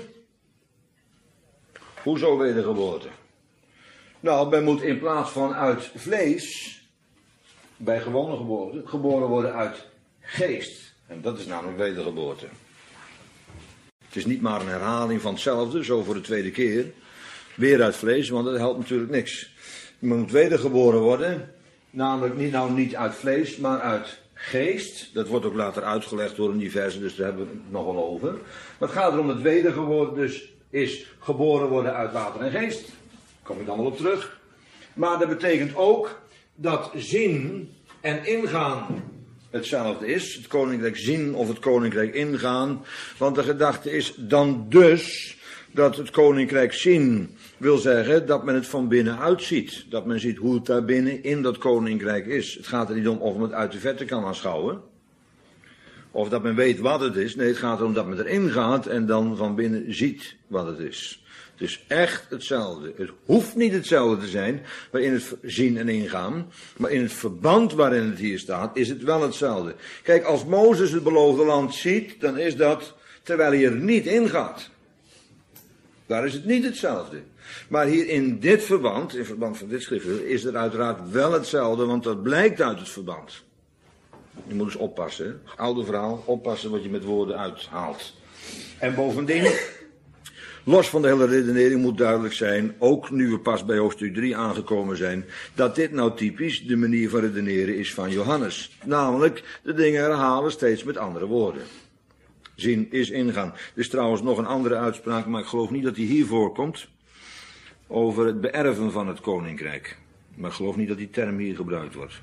Hoezo wedergeboorte? Nou, men moet in plaats van uit vlees, bij gewone geboorte, geboren worden uit geest. En dat is namelijk wedergeboorte. Het is niet maar een herhaling van hetzelfde, zo voor de tweede keer. Weer uit vlees, want dat helpt natuurlijk niks. Men moet wedergeboren worden, namelijk niet uit vlees, maar uit geest. Dat wordt ook later uitgelegd door een diverse, dus daar hebben we het nog wel over. Maar het gaat erom dat wedergeboren dus is geboren worden uit water en geest. Daar kom ik dan wel op terug. Maar dat betekent ook dat zien en ingaan hetzelfde is. Het koninkrijk zien of het koninkrijk ingaan. Want de gedachte is dan dus dat het koninkrijk zien wil zeggen dat men het van binnenuit ziet. Dat men ziet hoe het daar binnen in dat koninkrijk is. Het gaat er niet om of men het uit de verte kan aanschouwen. Of dat men weet wat het is. Nee, het gaat erom dat men erin gaat en dan van binnen ziet wat het is. Het is echt hetzelfde. Het hoeft niet hetzelfde te zijn waarin het zien en ingaan. Maar in het verband waarin het hier staat is het wel hetzelfde. Kijk, als Mozes het beloofde land ziet, dan is dat terwijl hij er niet in gaat. Daar is het niet hetzelfde. Maar hier in dit verband, in verband van dit schriftdeel, is het uiteraard wel hetzelfde, want dat blijkt uit het verband. Je moet eens oppassen, hè? Oude verhaal, oppassen wat je met woorden uithaalt. En bovendien, los van de hele redenering moet duidelijk zijn, ook nu we pas bij hoofdstuk 3 aangekomen zijn, dat dit nou typisch de manier van redeneren is van Johannes. Namelijk, de dingen herhalen steeds met andere woorden. Zien is ingaan. Er is trouwens nog een andere uitspraak, maar ik geloof niet dat die hier voorkomt. Over het beërven van het koninkrijk. Maar ik geloof niet dat die term hier gebruikt wordt.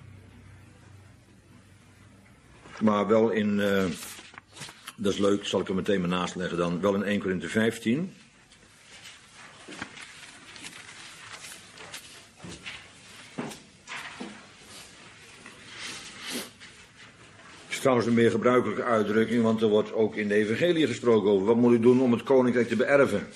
Maar wel in, dat is leuk, zal ik er meteen maar naast leggen dan, wel in 1 Korinthe 15. Trouwens een meer gebruikelijke uitdrukking, want er wordt ook in de evangelie gesproken over. Wat moet u doen om het koninkrijk te beërven?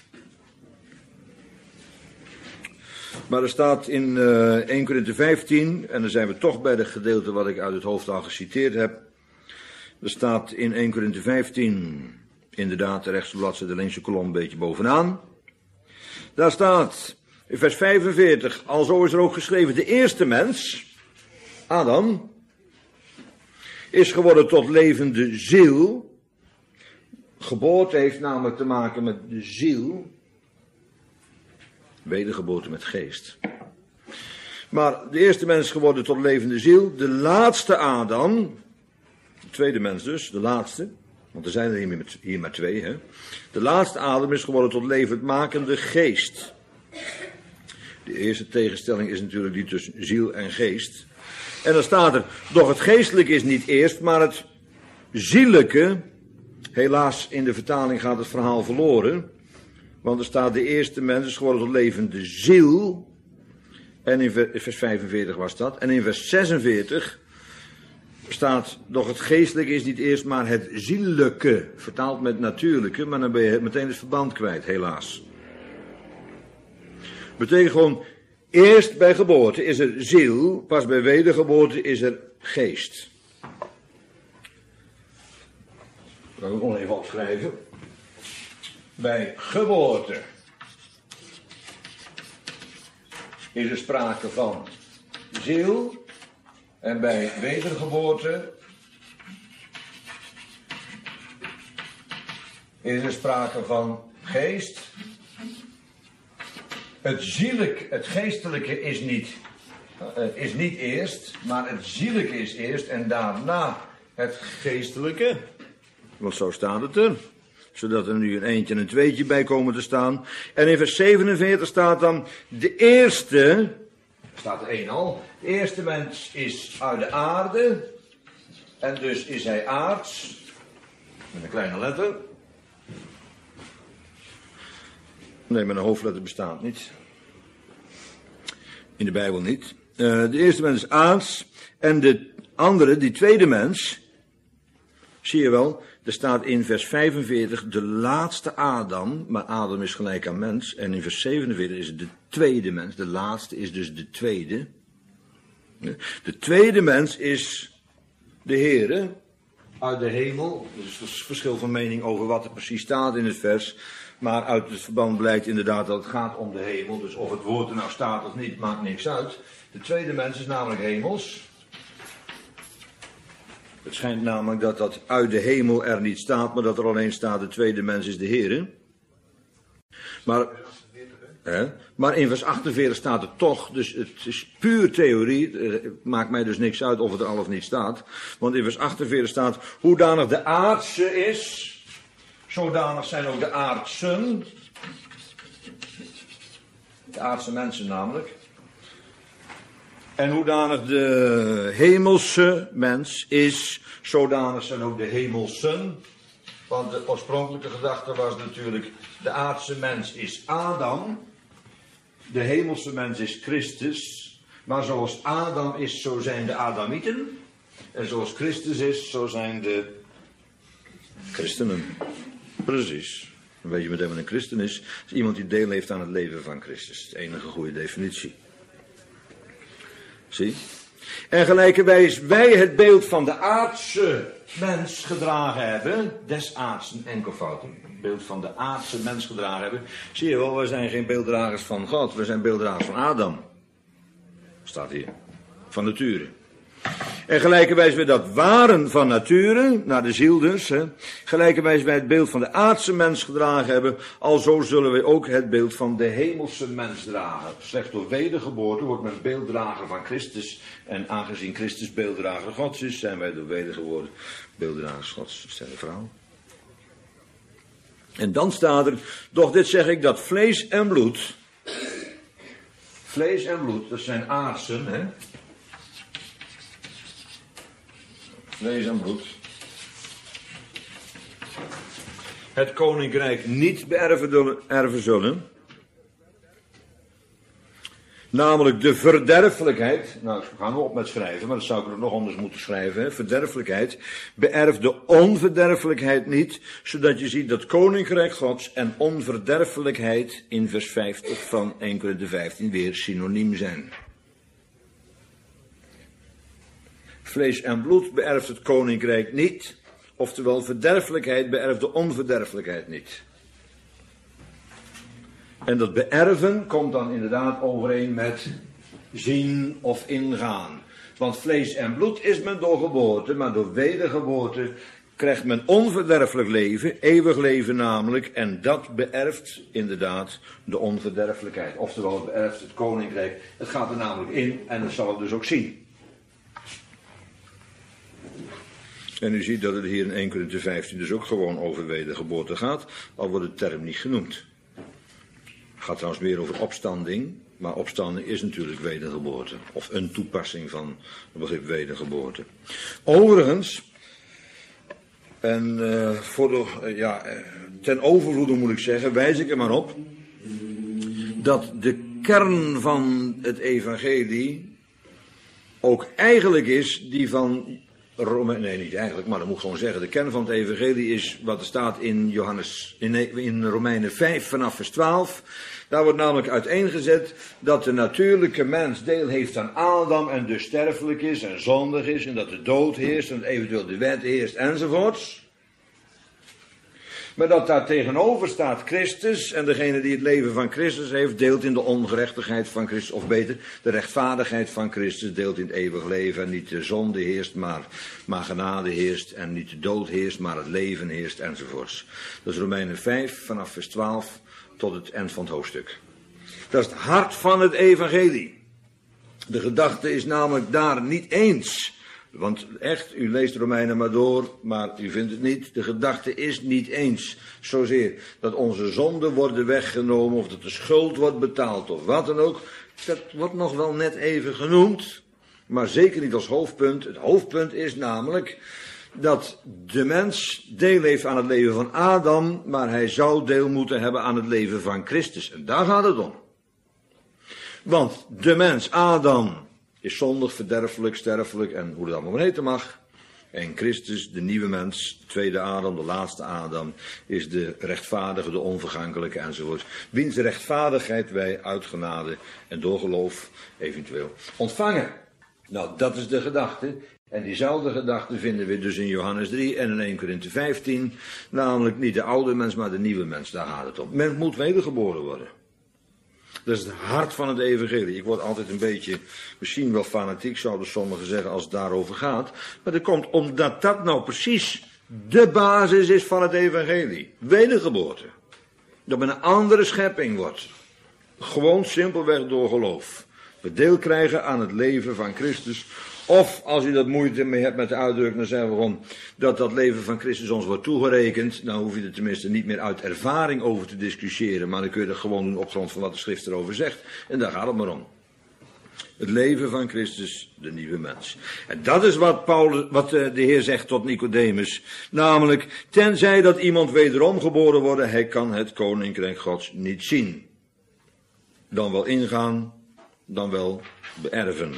Maar er staat in 1 Korinthe 15, en dan zijn we toch bij het gedeelte wat ik uit het hoofd al geciteerd heb. Er staat in 1 Korinthe 15, inderdaad de rechtse bladzijde, de linkse kolom een beetje bovenaan. Daar staat, In vers 45, alzo is er ook geschreven, de eerste mens, Adam, is geworden tot levende ziel. Geboorte heeft namelijk te maken met de ziel. Wedergeboorte met geest. Maar de eerste mens is geworden tot levende ziel. De laatste Adam, de tweede mens dus, de laatste. Want er zijn er hier maar twee. Hè? De laatste Adam is geworden tot levendmakende geest. De eerste tegenstelling is natuurlijk die tussen ziel en geest. En dan staat er, doch het geestelijke is niet eerst, maar het zielijke. Helaas, in de vertaling gaat het verhaal verloren. Want er staat, de eerste mens is geworden tot levende ziel. En in vers 45 was dat. En in vers 46 staat, doch het geestelijke is niet eerst, maar het zielijke. Vertaald met natuurlijke, maar dan ben je meteen het verband kwijt, helaas. Betekent gewoon, eerst bij geboorte is er ziel, pas bij wedergeboorte is er geest. Dat kan ik nog even opschrijven. Bij geboorte is er sprake van ziel. En bij wedergeboorte is er sprake van geest. Het geestelijke is niet eerst, maar het zielijke is eerst en daarna het geestelijke. Want zo staat het er. Zodat er nu een eentje en een tweetje bij komen te staan. En in vers 47 staat dan de eerste, staat er één al. De eerste mens is uit de aarde. En dus is hij aards. Met een kleine letter. Nee, maar een hoofdletter bestaat niet. In de Bijbel niet. De eerste mens is aards. En de andere, die tweede mens, zie je wel, er staat in vers 45 de laatste Adam, maar Adam is gelijk aan mens. En in vers 47 is het de tweede mens. De laatste is dus de tweede. De tweede mens is de Heere uit de hemel. Er is verschil van mening over wat er precies staat in het vers. Maar uit het verband blijkt inderdaad dat het gaat om de hemel. Dus of het woord er nou staat of niet, maakt niks uit. De tweede mens is namelijk hemels. Het schijnt namelijk dat dat uit de hemel er niet staat, maar dat er alleen staat de tweede mens is de Heere. Maar in vers 48 staat het toch, dus het is puur theorie. Het maakt mij dus niks uit of het er al of niet staat. Want in vers 48 staat, hoedanig de aardse is, zodanig zijn ook de aardsen. De aardse mensen namelijk. En hoedanig de hemelse mens is, zodanig zijn ook de hemelsen. Want de oorspronkelijke gedachte was natuurlijk, de aardse mens is Adam. De hemelse mens is Christus. Maar zoals Adam is, zo zijn de Adamieten. En zoals Christus is, zo zijn de christenen. Precies. Dan weet je meteen wat een christen is. Is iemand die deel heeft aan het leven van Christus. Dat is de enige goede definitie. Zie? En gelijkerwijs wij het beeld van de aardse mens gedragen hebben, des aardsen enkelvoud, het beeld van de aardse mens gedragen hebben, zie je wel, wij zijn geen beelddragers van God, we zijn beelddragers van Adam. Staat hier. Van nature. En gelijkerwijs wij dat waren van nature, naar de ziel dus, gelijkerwijs wij het beeld van de aardse mens gedragen hebben, alzo zullen wij ook het beeld van de hemelse mens dragen. Slechts door wedergeboorte wordt men beelddrager van Christus, en aangezien Christus beelddrager Gods is, zijn wij door wedergeboorte beelddragers Gods, dat zijn de vrouw. En dan staat er, doch dit zeg ik, dat vlees en bloed, dat zijn aardsen, hè. Vlees en bloed. Het koninkrijk niet beërven zullen. Namelijk de verderfelijkheid. Nou, gaan we op met schrijven, maar dat zou ik er nog anders moeten schrijven. Hè? Verderfelijkheid. Beërft de onverderfelijkheid niet. Zodat je ziet dat koninkrijk Gods en onverderfelijkheid in vers 50 van 1 Korinthe 15 weer synoniem zijn. Vlees en bloed beërft het koninkrijk niet. Oftewel, verderfelijkheid beërft de onverderfelijkheid niet. En dat beërven komt dan inderdaad overeen met zien of ingaan. Want vlees en bloed is men door geboorte, maar door wedergeboorte krijgt men onverderfelijk leven, eeuwig leven namelijk, en dat beërft inderdaad de onverderfelijkheid. Oftewel, het beërft het koninkrijk. Het gaat er namelijk in en dat zal het dus ook zien. En u ziet dat het hier in 1 Korinthe 15 dus ook gewoon over wedergeboorte gaat, al wordt de term niet genoemd. Het gaat trouwens meer over opstanding, maar opstanding is natuurlijk wedergeboorte. Of een toepassing van het begrip wedergeboorte. Overigens, en ten overvloede moet ik zeggen, wijs ik er maar op, dat de kern van het evangelie ook eigenlijk is die van nee, niet eigenlijk, maar dat moet ik gewoon zeggen. De kern van het evangelie is wat er staat in Romeinen 5 vanaf vers 12. Daar wordt namelijk uiteengezet dat de natuurlijke mens deel heeft aan Adam en dus sterfelijk is en zondig is. En dat de dood heerst en eventueel de wet heerst enzovoorts. Maar dat daar tegenover staat Christus en degene die het leven van Christus heeft deelt in de ongerechtigheid van Christus. Of beter, de rechtvaardigheid van Christus deelt in het eeuwig leven. En niet de zonde heerst, maar genade heerst. En niet de dood heerst, maar het leven heerst enzovoorts. Dat is Romeinen 5 vanaf vers 12 tot het eind van het hoofdstuk. Dat is het hart van het evangelie. De gedachte is namelijk daar niet eens. Want echt, u leest Romeinen maar door, maar u vindt het niet. De gedachte is niet eens zozeer dat onze zonden worden weggenomen of dat de schuld wordt betaald of wat dan ook. Dat wordt nog wel net even genoemd, maar zeker niet als hoofdpunt. Het hoofdpunt is namelijk dat de mens deel heeft aan het leven van Adam, maar hij zou deel moeten hebben aan het leven van Christus. En daar gaat het om. Want de mens, Adam, is zondig, verderfelijk, sterfelijk en hoe dat allemaal maar heten mag. En Christus, de nieuwe mens, de tweede Adam, de laatste Adam, is de rechtvaardige, de onvergankelijke enzovoort. Wiens rechtvaardigheid wij uit genade en door geloof eventueel ontvangen. Nou, dat is de gedachte. En diezelfde gedachte vinden we dus in Johannes 3 en in 1 Korinthe 15. Namelijk niet de oude mens, maar de nieuwe mens. Daar gaat het om. Men moet wedergeboren worden. Dat is het hart van het evangelie. Ik word altijd een beetje, misschien wel fanatiek, zouden sommigen zeggen, als het daarover gaat. Maar dat komt omdat dat nou precies de basis is van het evangelie. Wedergeboorte. Dat men een andere schepping wordt. Gewoon simpelweg door geloof. We deel krijgen aan het leven van Christus. Of als u dat moeite mee hebt met de uitdrukking, dan zeggen we gewoon dat leven van Christus ons wordt toegerekend. Dan hoef je er tenminste niet meer uit ervaring over te discussiëren. Maar dan kun je dat gewoon doen op grond van wat de schrift erover zegt. En daar gaat het maar om. Het leven van Christus, de nieuwe mens. En dat is wat de Heer zegt tot Nicodemus. Namelijk, tenzij dat iemand wederom geboren wordt, hij kan het koninkrijk Gods niet zien. Dan wel ingaan, dan wel beërven.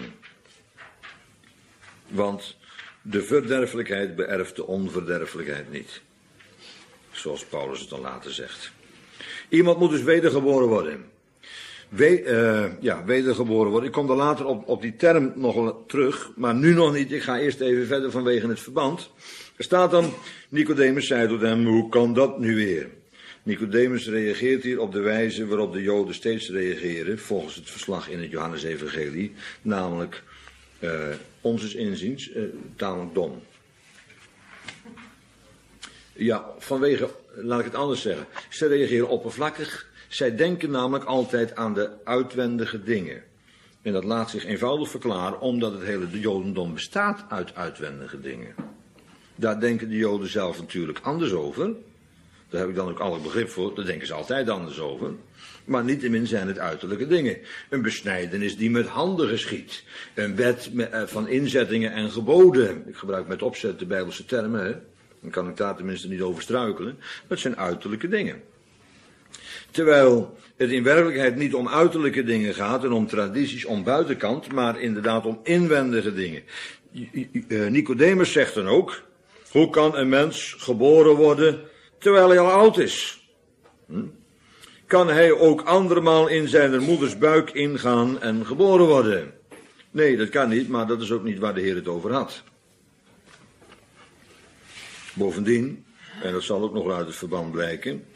Want de verderfelijkheid beërft de onverderfelijkheid niet. Zoals Paulus het dan later zegt. Iemand moet dus wedergeboren worden. Wedergeboren worden. Ik kom daar later op die term nog terug. Maar nu nog niet. Ik ga eerst even verder vanwege het verband. Er staat dan, Nicodemus zei tot hem, hoe kan dat nu weer? Nicodemus reageert hier op de wijze waarop de Joden steeds reageren. Volgens het verslag in het Johannesevangelie. Namelijk, onzes inziens, tamelijk dom. Ja, vanwege, laat ik het anders zeggen. Ze reageren oppervlakkig. Zij denken namelijk altijd aan de uitwendige dingen. En dat laat zich eenvoudig verklaren, omdat het hele Jodendom bestaat uit uitwendige dingen. Daar denken de Joden zelf natuurlijk anders over. Daar heb ik dan ook alle begrip voor. Daar denken ze altijd anders over. Maar niettemin zijn het uiterlijke dingen. Een besnijdenis die met handen geschiet. Een wet van inzettingen en geboden. Ik gebruik met opzet de Bijbelse termen. Hè? Dan kan ik daar tenminste niet over struikelen. Dat zijn uiterlijke dingen. Terwijl het in werkelijkheid niet om uiterlijke dingen gaat en om tradities, om buitenkant, maar inderdaad om inwendige dingen. Nicodemus zegt dan ook, hoe kan een mens geboren worden terwijl hij al oud is? Kan hij ook andermaal in zijn moeders buik ingaan en geboren worden? Nee, dat kan niet, maar dat is ook niet waar de Heer het over had. Bovendien, en dat zal ook nog uit het verband blijken,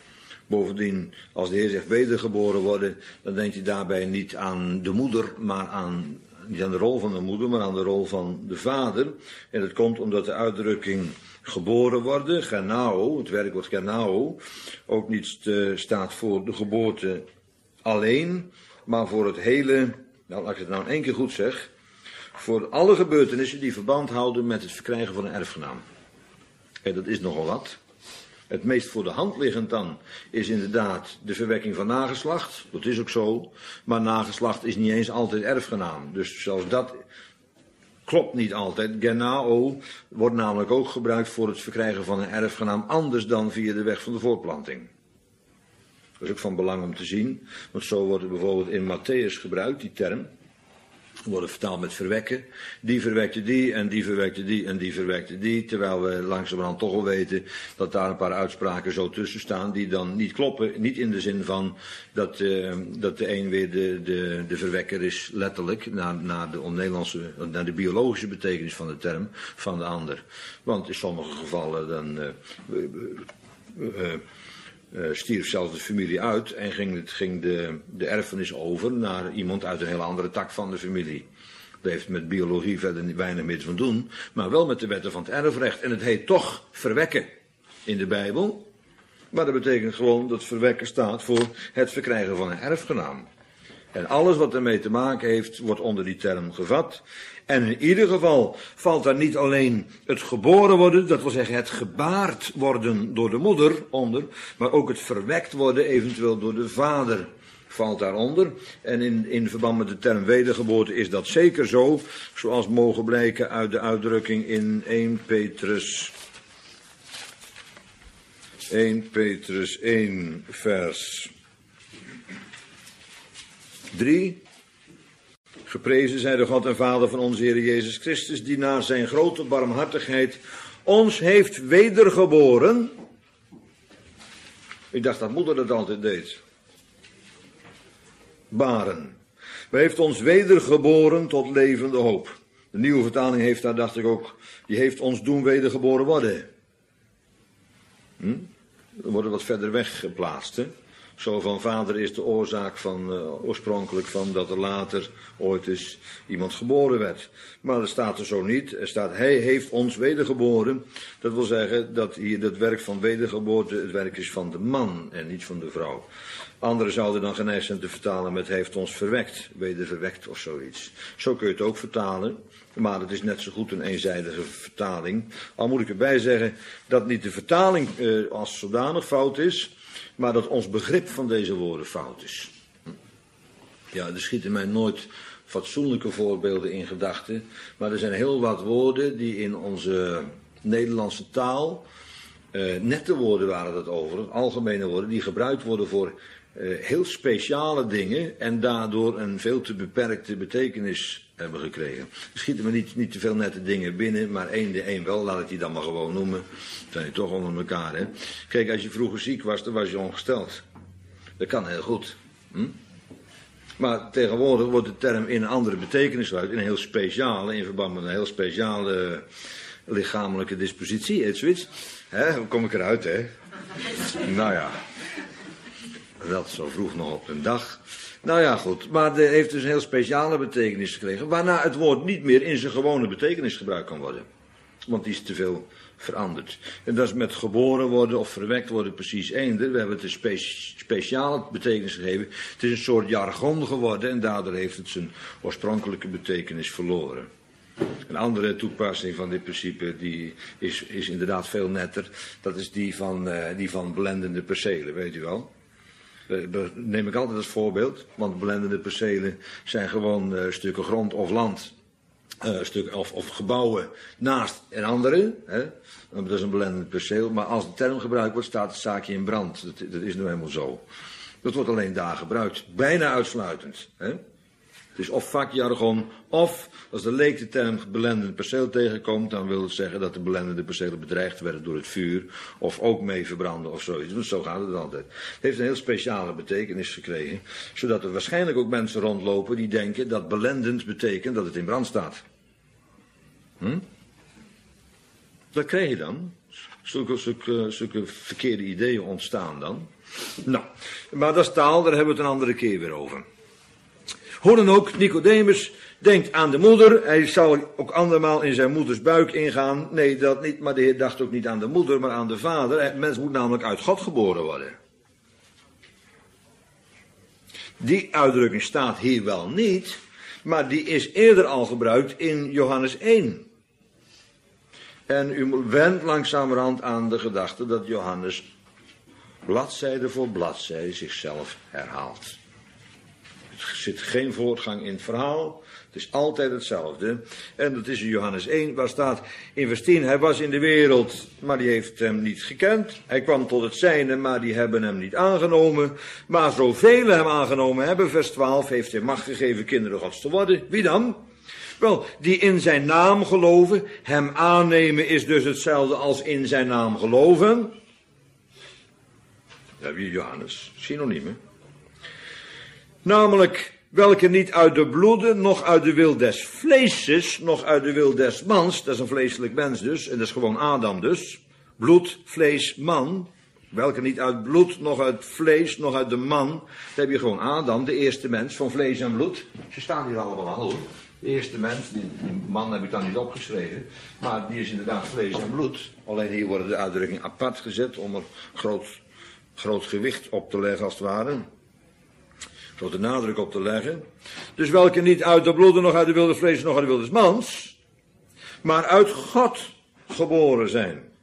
Bovendien, als de Heer zegt wedergeboren worden, dan denkt hij daarbij niet aan de moeder, niet aan de rol van de moeder, maar aan de rol van de vader. En dat komt omdat de uitdrukking geboren worden, genao, het werkwoord genao, ook niet staat voor de geboorte alleen, maar voor het hele, nou laat ik het nou in één keer goed zeg, voor alle gebeurtenissen die verband houden met het verkrijgen van een erfgenaam. En dat is nogal wat. Het meest voor de hand liggend dan is inderdaad de verwekking van nageslacht. Dat is ook zo. Maar nageslacht is niet eens altijd erfgenaam. Dus zelfs dat klopt niet altijd. Genao wordt namelijk ook gebruikt voor het verkrijgen van een erfgenaam anders dan via de weg van de voortplanting. Dat is ook van belang om te zien. Want zo wordt het bijvoorbeeld in Matthäus gebruikt, die term. Worden vertaald met verwekken. Die verwekte die en die verwekte die en die verwekte die. Terwijl we langzamerhand toch wel weten dat daar een paar uitspraken zo tussen staan die dan niet kloppen. Niet in de zin van dat de een weer de verwekker is letterlijk naar de biologische betekenis van de term van de ander. Want in sommige gevallen dan stierf zelfs de familie uit en ging de erfenis over naar iemand uit een hele andere tak van de familie. Dat heeft met biologie verder weinig meer te doen, maar wel met de wetten van het erfrecht. En het heet toch verwekken in de Bijbel. Maar dat betekent gewoon dat verwekken staat voor het verkrijgen van een erfgenaam. En alles wat ermee te maken heeft, wordt onder die term gevat. En in ieder geval valt daar niet alleen het geboren worden, dat wil zeggen het gebaard worden door de moeder onder, maar ook het verwekt worden eventueel door de vader valt daaronder. En in verband met de term wedergeboorte is dat zeker zo, zoals mogen blijken uit de uitdrukking in 1 Petrus 1 vers 3. Geprezen zij de God en Vader van onze Heer Jezus Christus, die na zijn grote barmhartigheid ons heeft wedergeboren. Ik dacht dat moeder dat altijd deed. Baren. Hij heeft ons wedergeboren tot levende hoop. De nieuwe vertaling heeft daar, dacht ik ook, die heeft ons doen wedergeboren worden. Dan wordt er wat verder weg geplaatst, hè. Zo van vader is de oorzaak van, oorspronkelijk van dat er later ooit eens iemand geboren werd. Maar dat staat er zo niet. Er staat hij heeft ons wedergeboren. Dat wil zeggen dat hier het werk van wedergeboorte het werk is van de man en niet van de vrouw. Anderen zouden dan geneigd zijn te vertalen met heeft ons verwekt, wederverwekt of zoiets. Zo kun je het ook vertalen, maar het is net zo goed een eenzijdige vertaling. Al moet ik erbij zeggen dat niet de vertaling als zodanig fout is, maar dat ons begrip van deze woorden fout is. Ja, er schieten mij nooit fatsoenlijke voorbeelden in gedachten, maar er zijn heel wat woorden die in onze Nederlandse taal, nette woorden waren dat over, algemene woorden, die gebruikt worden voor heel speciale dingen en daardoor een veel te beperkte betekenis hebben gekregen. Er schieten me niet te veel nette dingen binnen, maar één wel, laat ik die dan maar gewoon noemen. Dan zijn je toch onder elkaar, hè. Kijk, als je vroeger ziek was, dan was je ongesteld. Dat kan heel goed. Maar tegenwoordig wordt de term in een andere betekenis gebruikt, in een heel speciale, in verband met een heel speciale lichamelijke dispositie, heet zoiets. Hoe kom ik eruit, hè? Nou ja. Dat zo vroeg nog op een dag. Nou ja, goed. Maar het heeft dus een heel speciale betekenis gekregen. Waarna het woord niet meer in zijn gewone betekenis gebruikt kan worden. Want die is te veel veranderd. En dat is met geboren worden of verwekt worden precies eender. We hebben het een speciale betekenis gegeven. Het is een soort jargon geworden en daardoor heeft het zijn oorspronkelijke betekenis verloren. Een andere toepassing van dit principe die is inderdaad veel netter. Dat is die van blendende percelen, weet u wel. Dat neem ik altijd als voorbeeld, want blendende percelen zijn gewoon stukken grond of land, of gebouwen naast een andere. Hè? Dat is een blendend perceel, maar als de term gebruikt wordt, staat het zaakje in brand. Dat is nu helemaal zo. Dat wordt alleen daar gebruikt, bijna uitsluitend. Hè? Het is of vakjargon, of als de leek de term belendend perceel tegenkomt, dan wil het zeggen dat de belendende percelen bedreigd werden door het vuur, of ook mee verbranden of zoiets. Want zo gaat het altijd. Het heeft een heel speciale betekenis gekregen, zodat er waarschijnlijk ook mensen rondlopen die denken dat belendend betekent dat het in brand staat. Dat krijg je dan. Zulke verkeerde ideeën ontstaan dan. Nou, maar dat is taal, daar hebben we het een andere keer weer over. Hoe dan ook, Nicodemus denkt aan de moeder. Hij zal ook andermaal in zijn moeders buik ingaan. Nee, dat niet, maar de Heer dacht ook niet aan de moeder, maar aan de vader. Het mens moet namelijk uit God geboren worden. Die uitdrukking staat hier wel niet, maar die is eerder al gebruikt in Johannes 1. En u wendt langzamerhand aan de gedachte dat Johannes bladzijde voor bladzijde zichzelf herhaalt. Er zit geen voortgang in het verhaal. Het is altijd hetzelfde. En dat is in Johannes 1, waar staat in vers 10. Hij was in de wereld, maar die heeft hem niet gekend. Hij kwam tot het zijne, maar die hebben hem niet aangenomen. Maar zoveel hem aangenomen hebben, vers 12, heeft hij macht gegeven kinderen Gods te worden. Wie dan? Wel, die in zijn naam geloven. Hem aannemen is dus hetzelfde als in zijn naam geloven. Dat heb je Johannes, synoniemen. Namelijk, welke niet uit de bloeden, nog uit de wil des vleeses, nog uit de wil des mans, dat is een vleeselijk mens dus, en dat is gewoon Adam dus, bloed, vlees, man, welke niet uit bloed, nog uit vlees, nog uit de man, dan heb je gewoon Adam, de eerste mens van vlees en bloed. Ze staan hier allemaal al hoor. De eerste mens, die man heb ik dan niet opgeschreven, maar die is inderdaad vlees en bloed. Alleen hier worden de uitdrukkingen apart gezet om er groot gewicht op te leggen als het ware. Grote nadruk op te leggen. Dus welke niet uit de bloeden, nog uit de wilde vlees, nog uit de wilde mans, maar uit God geboren zijn.